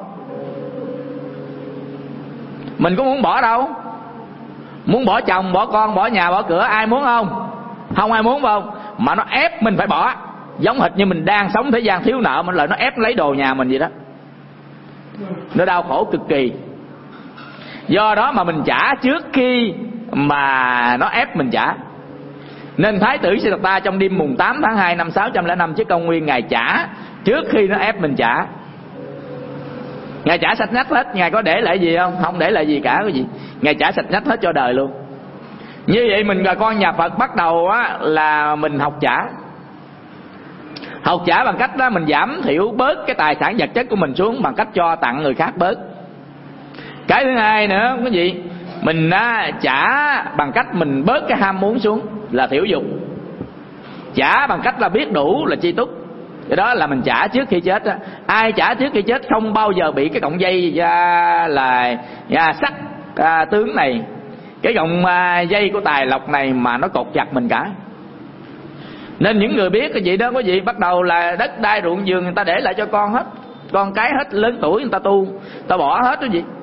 Mình có muốn bỏ đâu. Muốn bỏ chồng, bỏ con, bỏ nhà, bỏ cửa, ai muốn không? Không ai muốn không? Mà nó ép mình phải bỏ. Giống hệt như mình đang sống thế gian thiếu nợ, mình lại nó ép lấy đồ nhà mình vậy đó. Nó đau khổ cực kỳ. Do đó mà mình trả trước khi mà nó ép mình trả. Nên Thái tử Siddhartha trong đêm mùng 8 tháng 2 năm 605 trước công nguyên, Ngài trả trước khi nó ép mình trả. Ngài trả sạch nhách hết. Ngài có để lại gì không? Không để lại gì cả cái gì. Ngài trả sạch nhách hết cho đời luôn. Như vậy mình là con nhà Phật bắt đầu á, là mình học trả. Học trả bằng cách đó mình giảm thiểu bớt cái tài sản vật chất của mình xuống, bằng cách cho tặng người khác bớt. Cái thứ hai nữa cái gì? Mình trả bằng cách mình bớt cái ham muốn xuống, là thiểu dục. Trả bằng cách là biết đủ là chi túc. Cái đó là mình trả trước khi chết đó. Ai trả trước khi chết không bao giờ bị cái cọng dây là sắt tướng này, cái cọng dây của tài lộc này mà nó cột chặt mình cả. Nên những người biết cái gì đó quý vị, bắt đầu là đất đai ruộng vườn người ta để lại cho con hết, con cái hết, lớn tuổi người ta tu, ta bỏ hết cái gì,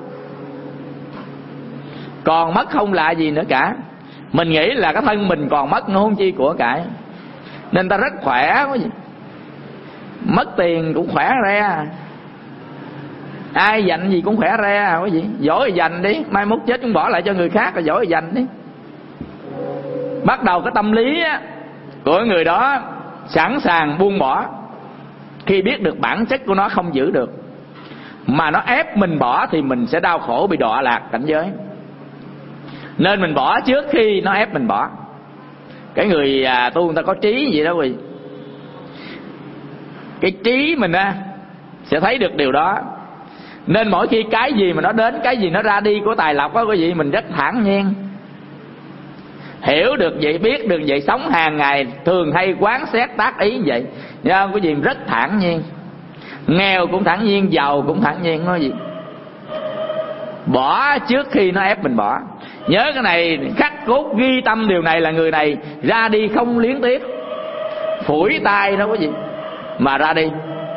còn mất không là gì nữa cả. Mình nghĩ là cái thân mình còn mất nó không chi của cải. Nên ta rất khỏe quý vị. Mất tiền cũng khỏe re. Ai dành gì cũng khỏe re quý vị. Giỏi thì dành đi, mai mốt chết cũng bỏ lại cho người khác, rồi giỏi thì dành đi. Bắt đầu cái tâm lý của người đó sẵn sàng buông bỏ khi biết được bản chất của nó không giữ được. Mà nó ép mình bỏ thì mình sẽ đau khổ, bị đọa lạc cảnh giới. Nên mình bỏ trước khi nó ép mình bỏ. Cái người tu người ta có trí vậy đó quý vị. Cái trí mình sẽ thấy được điều đó. Nên mỗi khi cái gì mà nó đến, cái gì nó ra đi của tài lộc đó quý vị, mình rất thản nhiên. Hiểu được vậy, biết được vậy, sống hàng ngày thường hay quán xét tác ý vậy, nha quý vị, rất thản nhiên. Nghèo cũng thản nhiên, giàu cũng thản nhiên nói gì. Bỏ trước khi nó ép mình bỏ. Nhớ cái này, khắc cốt ghi tâm điều này là người này ra đi không liếng tiếc, phủi tay đó quý vị mà ra đi.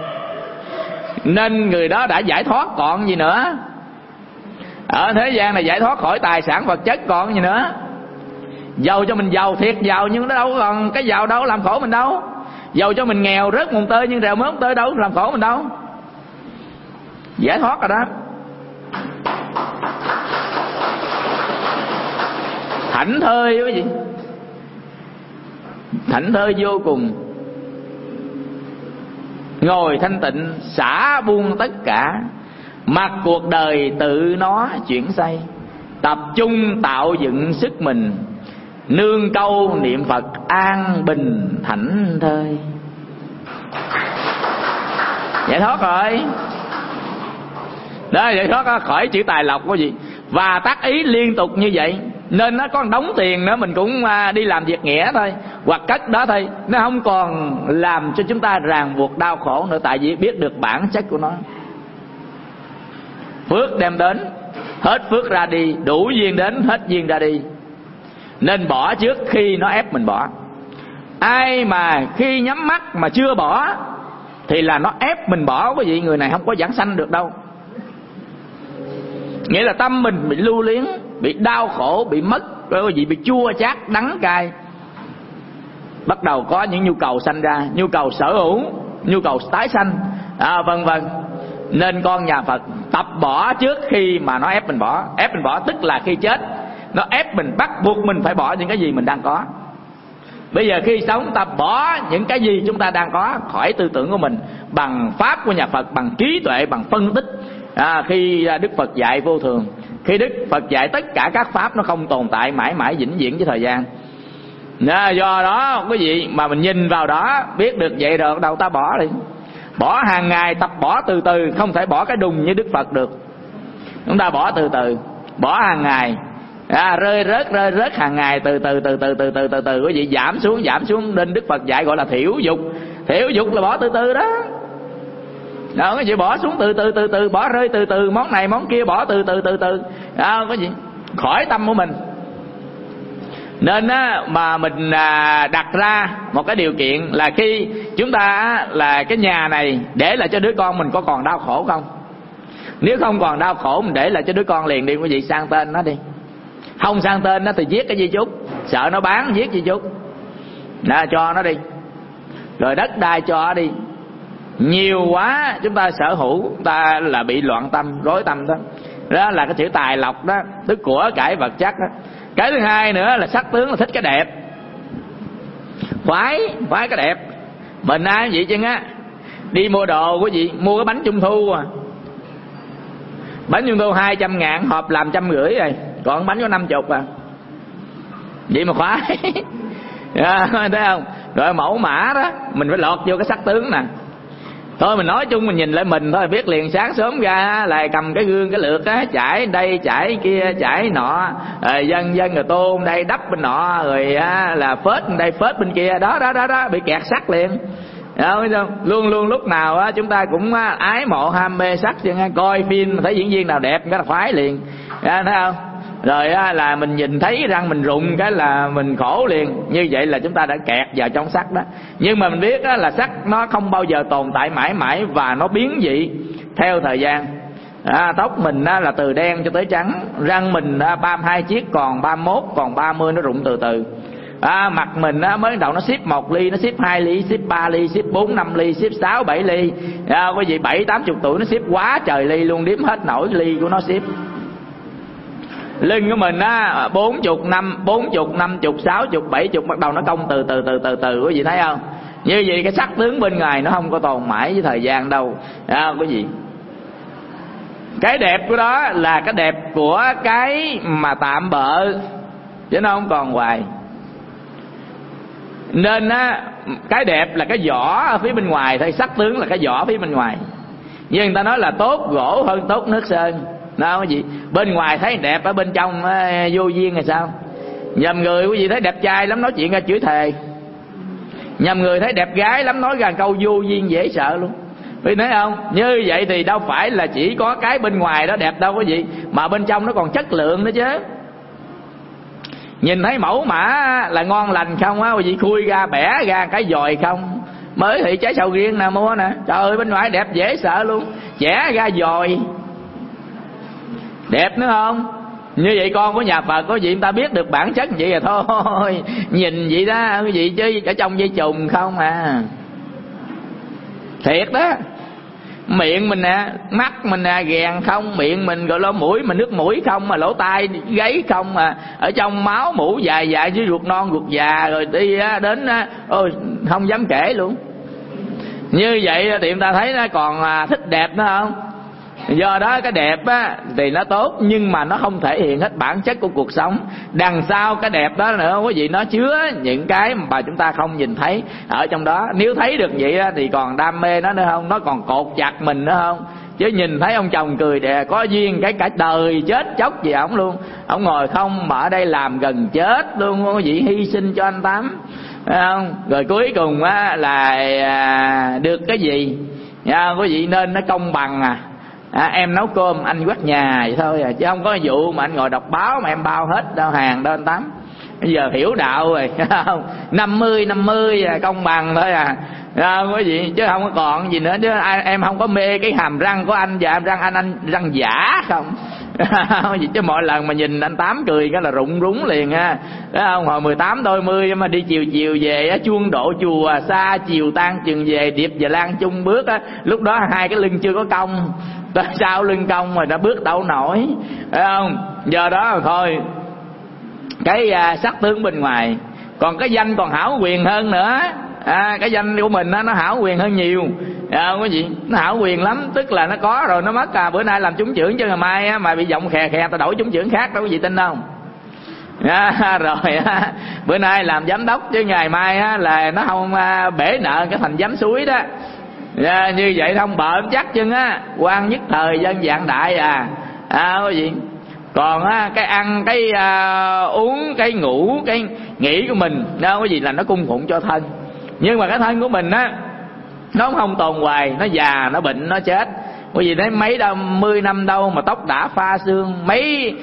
Nên người đó đã giải thoát còn gì nữa. Ở thế gian này giải thoát khỏi tài sản vật chất còn gì nữa. Giàu cho mình giàu thiệt giàu, nhưng nó đâu còn cái giàu đâu làm khổ mình đâu. Giàu cho mình nghèo rớt mùng tơi nhưng rèo mớm tơi đâu làm khổ mình đâu. Giải thoát rồi đó. Thảnh thơi quý vị, thảnh thơi vô cùng. Ngồi thanh tịnh xả buông tất cả, mặc cuộc đời tự nó chuyển xây. Tập trung tạo dựng sức mình, nương câu niệm Phật an bình thảnh thơi. Giải thoát rồi đó, giải thoát khỏi chữ tài lộc quý vị. Và tác ý liên tục như vậy. Nên nó có đóng tiền nữa mình cũng đi làm việc nghĩa thôi, hoặc cất đó thôi. Nó không còn làm cho chúng ta ràng buộc đau khổ nữa. Tại vì biết được bản chất của nó. Phước đem đến, hết phước ra đi. Đủ duyên đến, hết duyên ra đi. Nên bỏ trước khi nó ép mình bỏ. Ai mà khi nhắm mắt mà chưa bỏ thì là nó ép mình bỏ quý vị. Người này không có giảng sanh được đâu. Nghĩa là tâm mình bị lưu luyến, bị đau khổ, bị mất, quý vị, bị chua chát, đắng cay. Bắt đầu có những nhu cầu sanh ra, nhu cầu sở hữu, nhu cầu tái sanh, vân vân. Nên con nhà Phật tập bỏ trước khi mà nó ép mình bỏ. Ép mình bỏ tức là khi chết nó ép mình, bắt buộc mình phải bỏ những cái gì mình đang có. Bây giờ khi sống ta bỏ những cái gì chúng ta đang có khỏi tư tưởng của mình, bằng pháp của nhà Phật, bằng trí tuệ, bằng phân tích. Khi Đức Phật dạy vô thường, khi Đức Phật dạy tất cả các pháp nó không tồn tại mãi mãi vĩnh viễn với thời gian. Do đó quý vị mà mình nhìn vào đó biết được vậy rồi, đầu ta bỏ đi. Bỏ hàng ngày, tập bỏ từ từ, không thể bỏ cái đùng như Đức Phật được. Chúng ta bỏ từ từ, bỏ hàng ngày, rơi rớt hàng ngày, từ từ quý vị, giảm xuống. Nên Đức Phật dạy gọi là thiểu dục. Thiểu dục là bỏ từ từ đó. Đó, cái gì bỏ xuống từ từ, bỏ rơi từ từ, món này món kia bỏ từ từ. Đó, cái gì khỏi tâm của mình. Nên mà mình đặt ra một cái điều kiện là khi chúng ta là cái nhà này để lại cho đứa con mình có còn đau khổ không. Nếu không còn đau khổ mình để lại cho đứa con liền đi quý vị, sang tên nó đi. Không sang tên nó thì giết cái di chúc, sợ nó bán giết di chúc. Đó, cho nó đi. Rồi đất đai cho nó đi. Nhiều quá chúng ta sở hữu, ta là bị loạn tâm, rối tâm đó. Đó là cái chữ tài lộc đó, tức của cải vật chất đó. Cái thứ hai nữa là sắc tướng, là thích cái đẹp, khoái cái đẹp. Mình ai vậy chứ đi mua đồ quý vị, mua cái bánh trung thu bánh trung thu 200.000, hộp làm 150 rồi, còn bánh có 50 vậy mà khoái. Thấy không? Rồi mẫu mã đó mình phải lọt vô cái sắc tướng nè. Thôi mình nói chung mình nhìn lại mình thôi biết liền. Sáng sớm ra lại cầm cái gương cái lược chải đây chải kia chải nọ, dân rồi tôn đây đắp bên nọ, rồi là phết bên đây phết bên kia, đó bị kẹt sắc liền. Luôn lúc nào chúng ta cũng ái mộ ham mê sắc, coi phim thấy diễn viên nào đẹp cái là khoái liền, thấy không? Rồi là mình nhìn thấy răng mình rụng cái là mình khổ liền. Như vậy là chúng ta đã kẹt vào trong sắc đó. Nhưng mà mình biết là sắc nó không bao giờ tồn tại mãi mãi, và nó biến dị theo thời gian. Tóc mình là từ đen cho tới trắng, răng mình 32 chiếc còn 31, còn 30 nó rụng từ từ. Mặt mình mới đầu nó xếp 1 ly, nó xếp 2 ly, xếp 3 ly, xếp 4, 5 ly, xếp 6, 7 ly. Cái gì 7, 80 tuổi nó xếp quá trời ly luôn, đếm hết nổi ly của nó xếp. Lưng của mình 40 năm, 50, 60, 70 bắt đầu nó cong từ quý vị thấy không? Như vậy cái sắc tướng bên ngoài nó không có tồn mãi với thời gian đâu. Quý vị, cái đẹp của đó là cái đẹp của cái mà tạm bợ, chứ nó không còn hoài. Nên á, cái đẹp là cái vỏ ở phía bên ngoài thôi, sắc tướng là cái vỏ phía bên ngoài. Nhưng người ta nói là tốt gỗ hơn tốt nước sơn. Đâu cái gì bên ngoài thấy đẹp, ở bên trong vô duyên là sao? Nhầm người quý vị thấy đẹp trai lắm nói chuyện ra chửi thề, nhầm người thấy đẹp gái lắm nói ra câu vô duyên dễ sợ luôn. Vì thấy không, như vậy thì đâu phải là chỉ có cái bên ngoài đó đẹp đâu quý vị, mà bên trong nó còn chất lượng nữa chứ. Nhìn thấy mẫu mã là ngon lành không á quý vị, khui ra bẻ ra cái dòi không. Mới thì trái sầu riêng nè mua nè, trời ơi bên ngoài đẹp dễ sợ luôn, chẻ ra dòi đẹp nữa không. Như vậy con của nhà Phật có gì người ta biết được bản chất vậy là thôi. Nhìn vậy đó quý vị, chứ cả trong dây chùm không à. Thiệt đó. Miệng mình nè, mắt mình nè ghèn không, miệng mình gọi lỗ mũi mà nước mũi không, mà lỗ tai gáy không, mà ở trong máu mủ dài dài với ruột non ruột già, rồi đi đến ôi không dám kể luôn. Như vậy thì người ta thấy nó còn thích đẹp nữa không. Do đó cái đẹp á thì nó tốt, nhưng mà nó không thể hiện hết bản chất của cuộc sống. Đằng sau cái đẹp đó nữa quý vị, nó chứa những cái mà chúng ta không nhìn thấy ở trong đó. Nếu thấy được vậy á, thì còn đam mê nó nữa không, nó còn cột chặt mình nữa không. Chứ nhìn thấy ông chồng cười đẹp có duyên cái cả đời chết chóc gì ổng luôn. Ổng ngồi không mà ở đây làm gần chết luôn quý vị, hy sinh cho anh Tám, phải không? Rồi cuối cùng á là được cái gì nha quý vị, nên nó công bằng em nấu cơm anh quét nhà vậy thôi à, chứ không có vụ mà anh ngồi đọc báo mà em bao hết đâu hàng đâu anh Tám. Bây giờ hiểu đạo rồi không, 50-50 công bằng thôi à, quý vị, chứ không có còn gì nữa. Chứ em không có mê cái hàm răng của anh và hàm răng anh răng giả không. Chứ mỗi lần mà nhìn anh Tám cười cái là rụng rúng liền ha. Đấy không, hồi 18 đôi 10 mà đi chiều chiều về chuông độ chùa xa, chiều tan chừng về Điệp và Lan chung bước á, lúc đó hai cái lưng chưa có cong, tới sau lưng cong mà đã bước đâu nổi, phải không? Do đó thôi cái sắc tướng bên ngoài, còn cái danh còn hảo quyền hơn nữa. Cái danh của mình nó hảo quyền hơn nhiều, quý vị, nó hảo quyền lắm. Tức là nó có rồi nó mất bữa nay làm trúng trưởng chứ ngày mai mà bị giọng khè khè ta đổi trúng trưởng khác đó, quý vị tin không? Rồi bữa nay làm giám đốc chứ ngày mai là nó không bể nợ cái thành giám suối đó. Như vậy không bợm chắc chừng quan nhất thời dân vạn đại quý vị. Còn cái ăn, cái uống, cái ngủ, cái nghĩ của mình đâu có gì là nó cung phụng cho thân. Nhưng mà cái thân của mình nó không tồn hoài, nó già, nó bệnh, nó chết. Quý vị thấy mấy 10 năm đâu mà tóc đã pha xương, mấy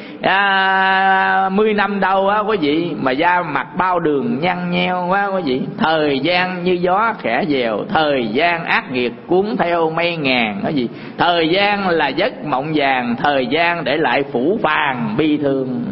10 năm đâu quý vị mà da mặt bao đường nhăn nheo quá quý vị. Thời gian như gió khẽ dèo, thời gian ác nghiệt cuốn theo mây ngàn quý vị. Thời gian là giấc mộng vàng, thời gian để lại phủ vàng bi thương.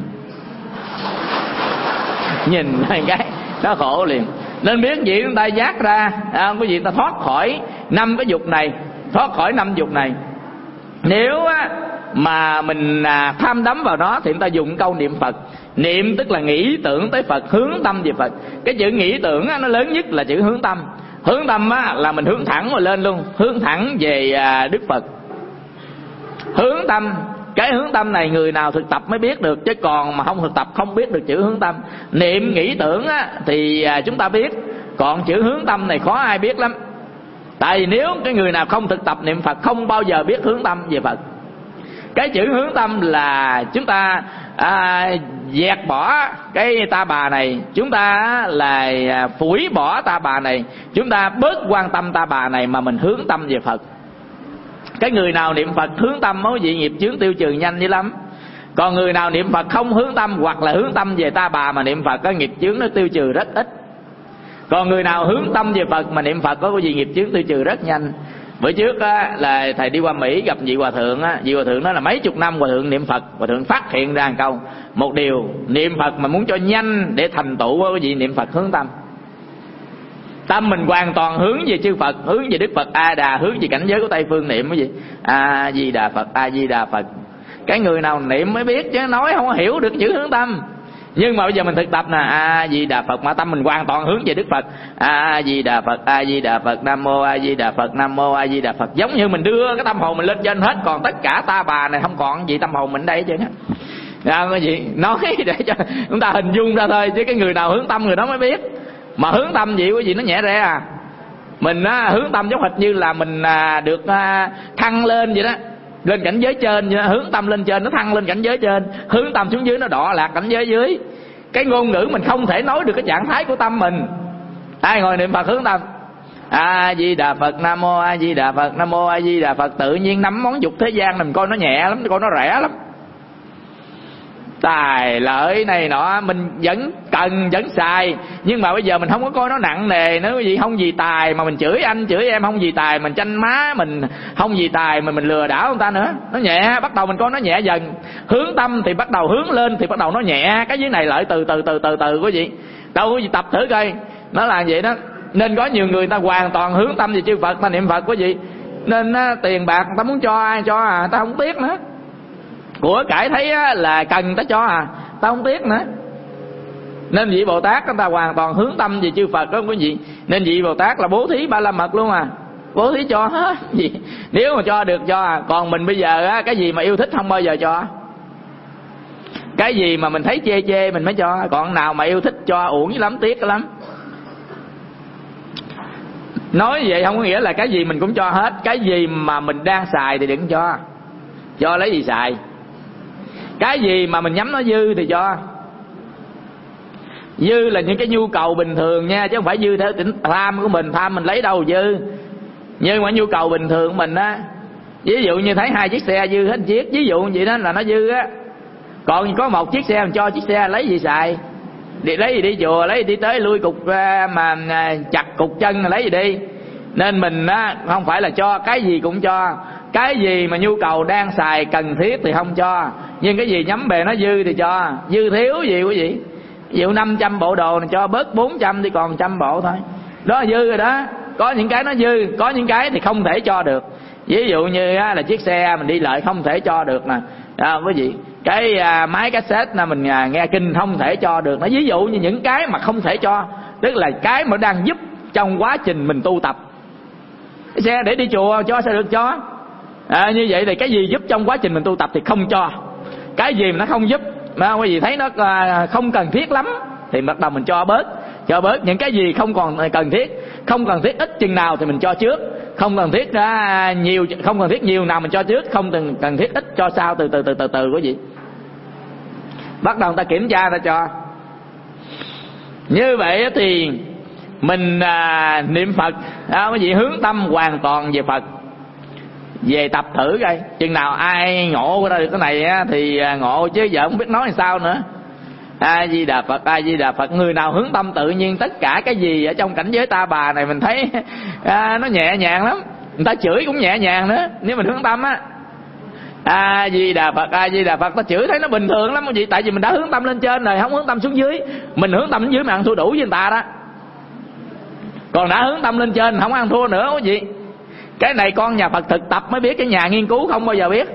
Nhìn cái nó khổ liền. Nên biết gì chúng ta giác ra quý vị, ta thoát khỏi 5 cái dục này, thoát khỏi 5 dục này. Nếu mà mình tham đắm vào đó thì chúng ta dùng câu niệm Phật. Niệm tức là nghĩ tưởng tới Phật, hướng tâm về Phật. Cái chữ nghĩ tưởng nó lớn nhất là chữ hướng tâm. Hướng tâm là mình hướng thẳng mà lên luôn, hướng thẳng về Đức Phật. Hướng tâm, cái hướng tâm này người nào thực tập mới biết được, chứ còn mà không thực tập không biết được chữ hướng tâm. Niệm nghĩ tưởng thì chúng ta biết, còn chữ hướng tâm này khó ai biết lắm. Tại vì nếu cái người nào không thực tập niệm Phật không bao giờ biết hướng tâm về Phật. Cái chữ hướng tâm là chúng ta dẹp bỏ cái ta bà này, chúng ta là phủi bỏ ta bà này, chúng ta bớt quan tâm ta bà này mà mình hướng tâm về Phật. Cái người nào niệm Phật hướng tâm mới dị nghiệp chướng tiêu trừ nhanh dữ lắm. Còn người nào niệm Phật không hướng tâm hoặc là hướng tâm về ta bà mà niệm Phật, cái nghiệp chướng nó tiêu trừ rất ít. Còn người nào hướng tâm về Phật mà niệm Phật có cái gì nghiệp chướng tiêu trừ rất nhanh. Bữa trước là thầy đi qua Mỹ gặp vị hòa thượng vị hòa thượng nói là mấy chục năm hòa thượng niệm Phật, hòa thượng phát hiện ra câu một điều, niệm Phật mà muốn cho nhanh để thành tựu cái gì niệm Phật hướng tâm. Tâm mình hoàn toàn hướng về chư Phật, hướng về Đức Phật A Đà, hướng về cảnh giới của Tây phương niệm cái gì A Di Đà Phật, A Di Đà Phật. Cái người nào niệm mới biết, chứ nói không có hiểu được chữ hướng tâm. Nhưng mà bây giờ mình thực tập là A Di Đà Phật mà tâm mình hoàn toàn hướng về Đức Phật. A Di Đà Phật, A Di Đà Phật, Nam Mô A Di Đà Phật, Nam Mô A Di Đà Phật. Giống như mình đưa cái tâm hồn mình lên trên hết, còn tất cả ta bà này không còn gì tâm hồn mình đây chứ. Cái gì nói để cho chúng ta hình dung ra thôi, chứ cái người nào hướng tâm người đó mới biết. Mà hướng tâm gì quý vị, nó nhẹ rẽ à. Mình hướng tâm giống hệt như là mình được thăng lên vậy đó, lên cảnh giới trên vậy đó. Hướng tâm lên trên nó thăng lên cảnh giới trên, hướng tâm xuống dưới nó đọa lạc cảnh giới dưới. Cái ngôn ngữ mình không thể nói được cái trạng thái của tâm mình. Ai ngồi niệm Phật hướng tâm A Di Đà Phật, Nam Mô A Di Đà Phật, Nam Mô A Di Đà Phật, tự nhiên nắm món dục thế gian này mình coi nó nhẹ lắm, coi nó rẻ lắm. Tài lợi này nọ mình vẫn cần, vẫn xài, nhưng mà bây giờ mình không có coi nó nặng nề nữa. Gì không vì tài mà mình chửi anh chửi em, không vì tài mình tranh má mình, không vì tài mà mình lừa đảo người ta nữa. Nó nhẹ, bắt đầu mình coi nó nhẹ dần. Hướng tâm thì bắt đầu hướng lên thì bắt đầu nó nhẹ. Cái dưới này lợi từ quý vị. Đâu quý vị tập thử coi, nó là vậy đó. Nên có nhiều người ta hoàn toàn hướng tâm về chư Phật, ta niệm Phật quý vị. Nên tiền bạc ta muốn cho ai cho à, ta không tiếc nữa. Của cải thấy là cần ta cho à, ta không tiếc nữa. Nên vị Bồ Tát ta hoàn toàn hướng tâm về chư Phật đó quý vị. Nên vị Bồ Tát là bố thí ba la mật luôn à, bố thí cho hết gì. Nếu mà cho được cho à. Còn mình bây giờ cái gì mà yêu thích không bao giờ cho. Cái gì mà mình thấy chê mình mới cho. Còn nào mà yêu thích cho uổng với lắm, tiếc lắm. Nói vậy không có nghĩa là cái gì mình cũng cho hết. Cái gì mà mình đang xài thì đừng cho. Cho lấy gì xài. Cái gì mà mình nhắm nó dư thì cho. Dư là những cái nhu cầu bình thường nha, chứ không phải dư theo tham của mình. Tham mình lấy đâu dư. Nhưng mà nhu cầu bình thường của mình á, ví dụ như thấy 2 chiếc xe dư hết chiếc, ví dụ vậy đó là nó dư á. Còn có 1 chiếc xe mình cho chiếc xe lấy gì xài. Lấy gì đi chùa, lấy gì đi tới lui cục mà chặt cục chân lấy gì đi. Nên mình không phải là cho cái gì cũng cho. Cái gì mà nhu cầu đang xài cần thiết thì không cho. Nhưng cái gì nhắm bề nó dư thì cho. Dư thiếu gì quý vị. Ví dụ 500 bộ đồ này cho bớt 400 thì còn 100 bộ thôi. Đó là dư rồi đó. Có những cái nó dư, có những cái thì không thể cho được. Ví dụ như là chiếc xe mình đi lại không thể cho được nè. Quý vị, cái máy cassette là mình nghe kinh không thể cho được. Nó ví dụ như những cái mà không thể cho, tức là cái mà đang giúp trong quá trình mình tu tập. Cái xe để đi chùa cho sao được cho. Như vậy thì cái gì giúp trong quá trình mình tu tập thì không cho. Cái gì mà nó không giúp mà quý vị thấy nó không cần thiết lắm thì bắt đầu mình cho bớt. Cho bớt những cái gì không còn cần thiết. Không cần thiết ít chừng nào thì mình cho trước. Không cần thiết nhiều, không cần thiết nhiều nào mình cho trước. Không cần thiết ít cho sau, từ từ quý vị. Bắt đầu người ta kiểm tra ta cho. Như vậy thì mình niệm Phật quý vị hướng tâm hoàn toàn về Phật. Về tập thử coi, chừng nào ai ngộ ra được cái này thì ngộ, chứ giờ không biết nói làm sao nữa. A Di Đà Phật, A Di Đà Phật. Người nào hướng tâm tự nhiên tất cả cái gì ở trong cảnh giới ta bà này mình thấy nó nhẹ nhàng lắm. Người ta chửi cũng nhẹ nhàng nữa nếu mình hướng tâm á. A Di Đà Phật, A Di Đà Phật, ta chửi thấy nó bình thường lắm quý vị. Tại vì mình đã hướng tâm lên trên rồi, không hướng tâm xuống dưới. Mình hướng tâm xuống dưới mà ăn thua đủ với người ta đó. Còn đã hướng tâm lên trên không ăn thua nữa quý vị. Cái này con nhà Phật thực tập mới biết, cái nhà nghiên cứu không bao giờ biết.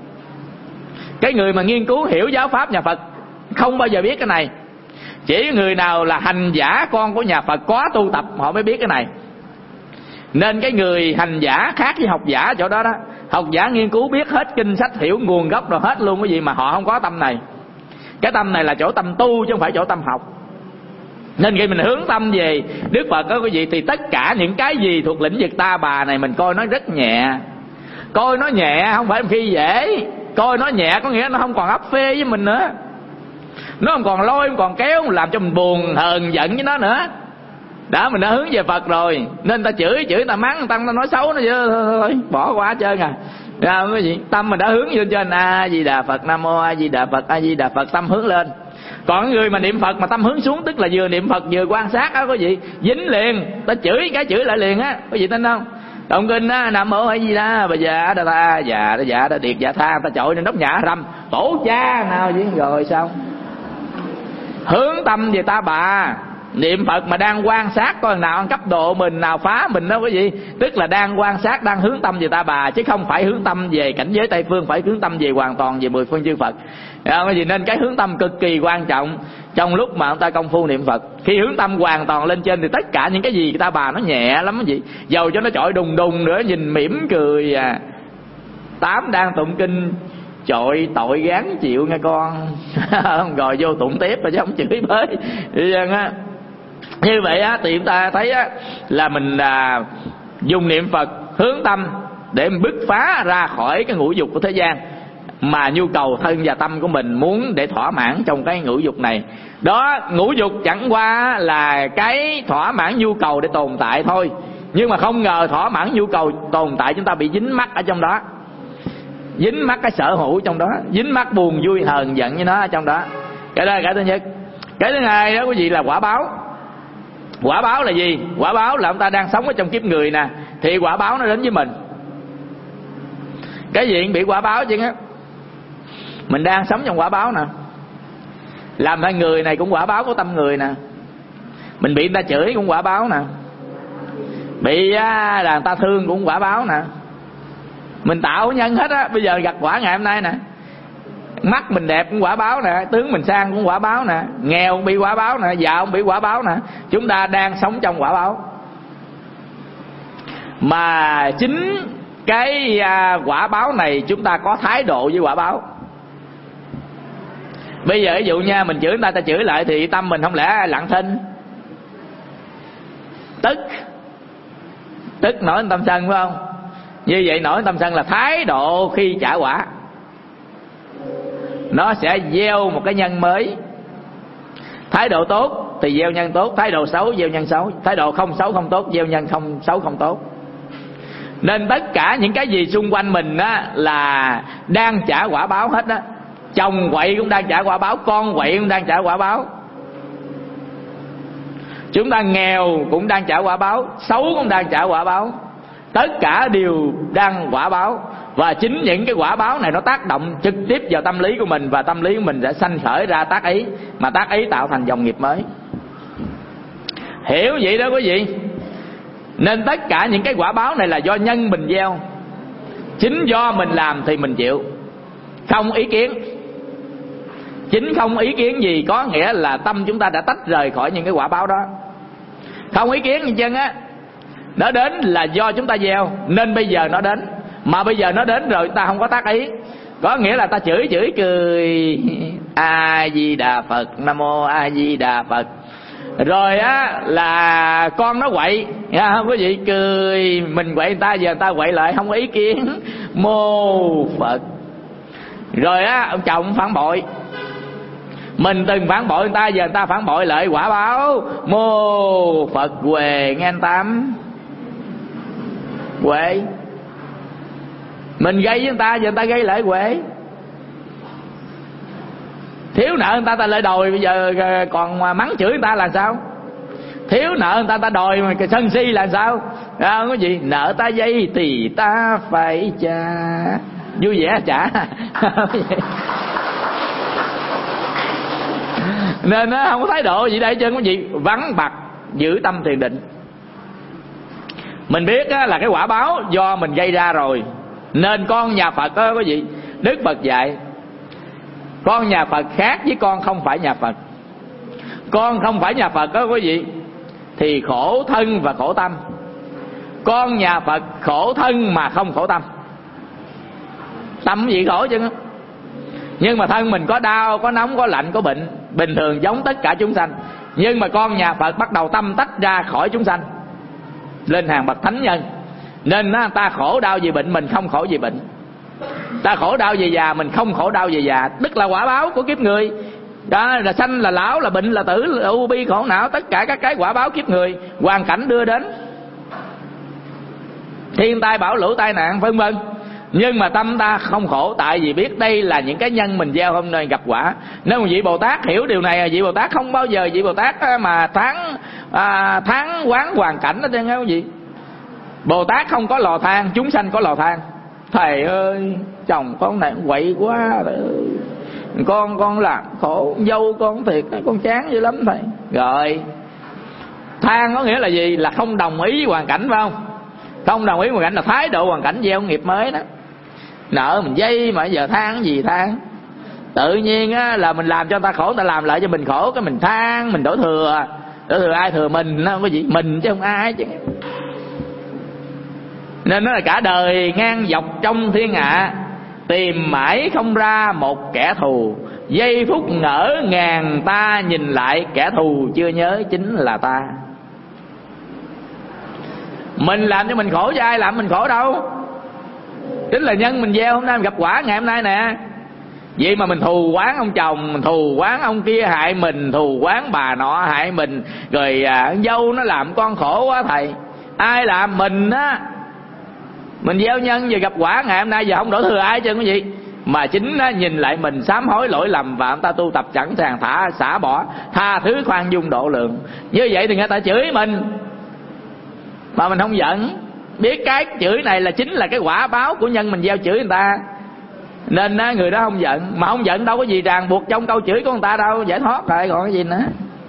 Cái người mà nghiên cứu hiểu giáo pháp nhà Phật không bao giờ biết cái này. Chỉ người nào là hành giả con của nhà Phật có tu tập họ mới biết cái này. Nên cái người hành giả khác với học giả chỗ đó đó. Học giả nghiên cứu biết hết kinh sách, hiểu nguồn gốc rồi hết luôn quý vị, mà họ không có tâm này. Cái tâm này là chỗ tâm tu chứ không phải chỗ tâm học. Nên khi mình hướng tâm về Đức Phật đó quý vị, thì tất cả những cái gì thuộc lĩnh vực ta bà này mình coi nó rất nhẹ. Coi nó nhẹ không phải khi dễ. Coi nó nhẹ có nghĩa nó không còn ấp phê với mình nữa. Nó không còn lôi, không còn kéo, làm cho mình buồn, hờn, giận với nó nữa. Đó, mình đã hướng về Phật rồi. Nên ta chửi, ta mắng, ta nói xấu nó thôi, bỏ qua hết trơn à. Cái gì? Tâm mình đã hướng lên trên. A Di Đà Phật, Nam Mô A Di Đà Phật, A Di Đà Phật, tâm hướng lên. Còn người mà niệm Phật mà tâm hướng xuống, tức là vừa niệm Phật vừa quan sát á quý vị, dính liền, ta chửi cái chửi lại liền á, quý vị tin không? Động kinh á, Nam Mô A Di Đà, bà già đa ta, già đa dạ đa điệt dạ tha, ta chọi lên nóc nhà râm, tổ cha nào vậy rồi sao? Hướng tâm về ta bà. Niệm Phật mà đang quan sát coi nào ăn cấp độ mình, nào phá mình đó quý vị. Tức là đang quan sát, đang hướng tâm về ta bà, chứ không phải hướng tâm về cảnh giới Tây Phương. Phải hướng tâm về hoàn toàn về 10 phương chư Phật. Nên cái hướng tâm cực kỳ quan trọng trong lúc mà ông ta công phu niệm Phật. Khi hướng tâm hoàn toàn lên trên thì tất cả những cái gì ta bà nó nhẹ lắm quý vị. Dầu cho nó chọi đùng đùng nữa nhìn mỉm cười à. Tám đang tụng kinh chọi tội gán chịu nghe con. Rồi vô tụng tiếp rồi chứ không chửi bới. Như vậy á, thì chúng ta thấy á, là mình dùng niệm Phật hướng tâm để bứt phá ra khỏi cái ngũ dục của thế gian, mà nhu cầu thân và tâm của mình muốn để thỏa mãn trong cái ngũ dục này. Đó, ngũ dục chẳng qua là cái thỏa mãn nhu cầu để tồn tại thôi, nhưng mà không ngờ thỏa mãn nhu cầu tồn tại chúng ta bị dính mắc ở trong đó, dính mắc cái sở hữu trong đó, dính mắc buồn vui hờn giận với nó ở trong đó. Cái đó là cái thứ nhất. Cái thứ hai đó quý vị là quả báo. Quả báo là gì? Quả báo là chúng ta đang sống ở trong kiếp người nè, thì quả báo nó đến với mình. Cái gì cũng bị quả báo chứ á. Mình đang sống trong quả báo nè, làm hai người này cũng quả báo của tâm người nè. Mình bị người ta chửi cũng quả báo nè, bị là người ta thương cũng quả báo nè. Mình tạo nhân hết á, bây giờ gặt quả ngày hôm nay nè. Mắt mình đẹp cũng quả báo nè, tướng mình sang cũng quả báo nè, nghèo cũng bị quả báo nè, giàu cũng bị quả báo nè. Chúng ta đang sống trong quả báo. Mà chính cái quả báo này chúng ta có thái độ với quả báo. Bây giờ ví dụ nha, mình chửi người ta chửi lại thì tâm mình không lẽ lặng thinh, tức nổi tâm sân phải không? Như vậy nổi tâm sân là thái độ khi trả quả, nó sẽ gieo một cái nhân mới. Thái độ tốt thì gieo nhân tốt, thái độ xấu gieo nhân xấu, thái độ không xấu không tốt gieo nhân không xấu không tốt. Nên tất cả những cái gì xung quanh mình á là đang trả quả báo hết á. Chồng quậy cũng đang trả quả báo, con quậy cũng đang trả quả báo. Chúng ta nghèo cũng đang trả quả báo, xấu cũng đang trả quả báo. Tất cả đều đang quả báo. Và chính những cái quả báo này nó tác động trực tiếp vào tâm lý của mình, và tâm lý của mình sẽ sanh khởi ra tác ý, mà tác ý tạo thành dòng nghiệp mới. Hiểu vậy đó quý vị. Nên tất cả những cái quả báo này là do nhân mình gieo, chính do mình làm thì mình chịu. Không ý kiến. Chính không ý kiến gì có nghĩa là tâm chúng ta đã tách rời khỏi những cái quả báo đó. Không ý kiến gì chân á, nó đến là do chúng ta gieo, nên bây giờ nó đến. Mà bây giờ nó đến rồi ta không có tác ý, có nghĩa là ta chửi cười A Di Đà Phật, Nam Mô A Di Đà Phật. Rồi á là con nó quậy, không có gì cười, mình quậy người ta, giờ người ta quậy lại không có ý kiến, mô Phật. Rồi á ông chồng phản bội, mình từng phản bội người ta, giờ người ta phản bội lại, quả báo mô Phật huề nghe anh Tám. Huệ, mình gây với người ta, giờ người ta gây lại huệ. Thiếu nợ người ta, ta lại đòi, bây giờ còn mắng chửi người ta là sao? Thiếu nợ người ta, ta đòi mà sân si là sao? Không có gì, nợ ta dây thì ta phải trả. Vui vẻ trả. Nên nó không có thái độ gì đây trơn, có gì vắng bặt giữ tâm thiền định. Mình biết là cái quả báo do mình gây ra rồi. Nên con nhà Phật có gì Đức Phật dạy, con nhà Phật khác với con không phải nhà Phật. Con không phải nhà Phật có gì thì khổ thân và khổ tâm. Con nhà Phật khổ thân mà không khổ tâm. Tâm gì khổ chứ. Nhưng mà thân mình có đau, có nóng, có lạnh, có bệnh, bình thường giống tất cả chúng sanh. Nhưng mà con nhà Phật bắt đầu tâm tách ra khỏi chúng sanh, lên hàng bậc thánh nhân. Nên ta khổ đau vì bệnh, mình không khổ vì bệnh. Ta khổ đau vì già, mình không khổ đau vì già. Tức là quả báo của kiếp người đó, là sanh là lão, là bệnh là tử, là u bi khổ não. Tất cả các cái quả báo kiếp người, hoàn cảnh đưa đến, thiên tai bão lũ tai nạn vân vân. Nhưng mà tâm ta không khổ, tại vì biết đây là những cái nhân mình gieo hôm nay gặp quả. Nếu một vị Bồ Tát hiểu điều này, vị Bồ Tát không bao giờ vị Bồ Tát mà tháng quán hoàn cảnh đó chứ không gì. Bồ Tát không có lò than, chúng sanh có lò than. Thầy ơi, chồng con này quậy quá, con làm khổ, dâu con thiệt, con chán dữ lắm thầy. Rồi, than có nghĩa là gì? Là không đồng ý với hoàn cảnh, phải không? Không đồng ý với hoàn cảnh là thái độ hoàn cảnh gieo nghiệp mới đó. Nợ mình dây mà giờ than cái gì than? Tự nhiên á là mình làm cho người ta khổ, người ta làm lại cho mình khổ, cái mình than, mình đổ thừa ai thừa mình, nó không có gì, mình chứ không ai chứ. Nên nó là cả đời ngang dọc trong thiên hạ, tìm mãi không ra một kẻ thù, Giây phút ngỡ ngàng ta nhìn lại, kẻ thù chưa nhớ chính là ta. Mình làm cho mình khổ chứ ai làm mình khổ đâu. Chính là nhân mình gieo hôm nay mình gặp quả ngày hôm nay nè. Vậy mà mình thù oán ông chồng, mình thù oán ông kia hại mình, thù oán bà nọ hại mình, rồi dâu nó làm con khổ quá thầy. Ai làm mình á. Mình gieo nhân giờ gặp quả ngày hôm nay, giờ không đổ thừa ai chứ quý vị. Mà chính á, nhìn lại mình sám hối lỗi lầm và ta tu tập sẵn sàng xả bỏ, tha thứ khoan dung độ lượng. Như vậy thì người ta chửi mình mà mình không giận, biết cái chửi này là chính là cái quả báo của nhân mình gieo chửi người ta, nên người đó không giận. Mà không giận đâu có gì ràng buộc trong câu chửi của người ta đâu, giải thoát rồi còn cái gì nữa.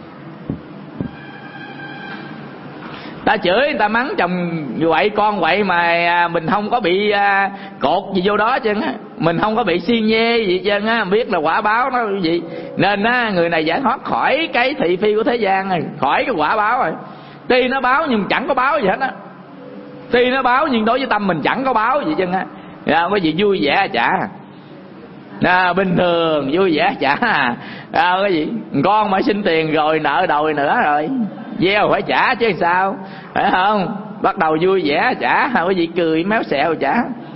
Ta chửi người ta mắng chồng quậy con quậy mà mình không có bị cột gì vô đó chứ, mình không có bị si nhê gì chứ, biết là quả báo nó gì. Nên người này giải thoát khỏi cái thị phi của thế gian rồi, khỏi cái quả báo rồi. Tuy nó báo nhưng chẳng có báo gì hết á. Tuy nó báo nhưng đối với tâm mình chẳng có báo gì chứ á. Cái gì vui vẻ chả bình thường vui vẻ chả cái gì con mà xin tiền rồi nợ đòi nữa rồi gieo phải trả chứ sao, phải không? Bắt đầu vui vẻ chả, cái gì cười méo xẹo chả.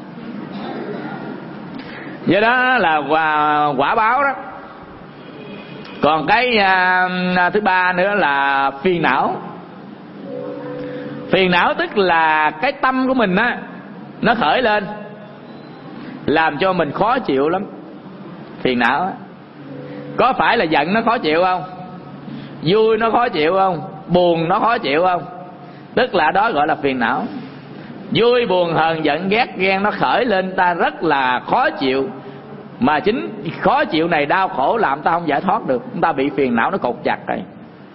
Vậy đó là quả báo đó. Còn cái thứ ba nữa là phiền não. Phiền não tức là cái tâm của mình á, nó khởi lên làm cho mình khó chịu lắm. Phiền não á, có phải là giận nó khó chịu không? Vui nó khó chịu không? Buồn nó khó chịu không? Tức là đó gọi là phiền não. Vui buồn hờn giận ghét ghen nó khởi lên ta rất là khó chịu. Mà chính khó chịu này đau khổ làm ta không giải thoát được, ta bị phiền não nó cột chặt rồi.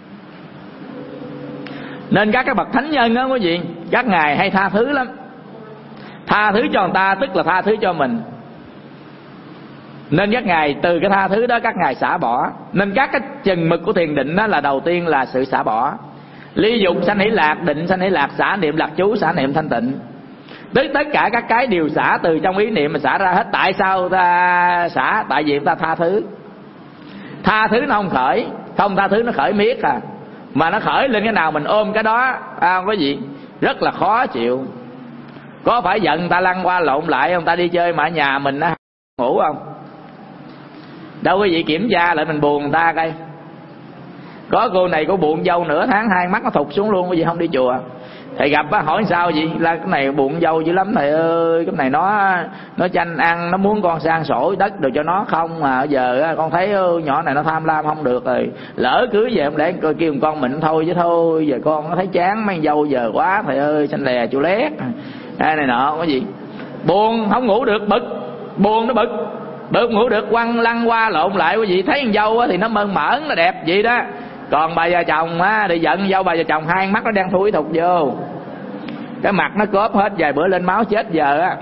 Nên các cái bậc thánh nhân đó quý vị, các ngài hay tha thứ lắm. Tha thứ cho người ta tức là tha thứ cho mình. Nên các ngài từ cái tha thứ đó các ngài xả bỏ. Nên các cái chừng mực của thiền định đó là đầu tiên là sự xả bỏ. Ly dục sanh hỷ lạc, định sanh hỷ lạc, xả niệm lạc chú, xả niệm thanh tịnh. Tức tất cả các cái đều xả từ trong ý niệm mà xả ra hết. Tại sao ta xả? Tại vì ta tha thứ. Tha thứ nó không khởi, không tha thứ nó khởi miết à. Mà nó khởi lên cái nào mình ôm cái đó, không có gì, rất là khó chịu. Có phải giận ta lăn qua lộn lại không? Ta đi chơi mà ở nhà mình nó ngủ không? Đâu quý vị kiểm tra lại mình buồn người ta coi. Có cô này có buồn dâu nửa tháng hai mắt nó thụt xuống luôn, quý vị không đi chùa. Thầy gặp á hỏi sao gì là cái này buồn dâu dữ lắm thầy ơi, cái này nó chanh ăn, nó muốn con sang sổ đất được cho nó không mà giờ con thấy nhỏ này nó tham lam không được rồi, lỡ cưới về không lẽ coi kêu con mình thôi chứ thôi, giờ con nó thấy chán mấy dâu giờ quá thầy ơi, xanh lè chu lét này nọ cái gì. Buồn không ngủ được, bực, buồn nó bực ngủ được, quăng lăn qua lộn lại quý vị. Thấy con dâu thì nó mơn mởn nó đẹp vậy đó, còn bà già chồng á thì giận dâu bà già chồng hai mắt nó đang thui thục vô, cái mặt nó cóp hết, vài bữa lên máu chết giờ á.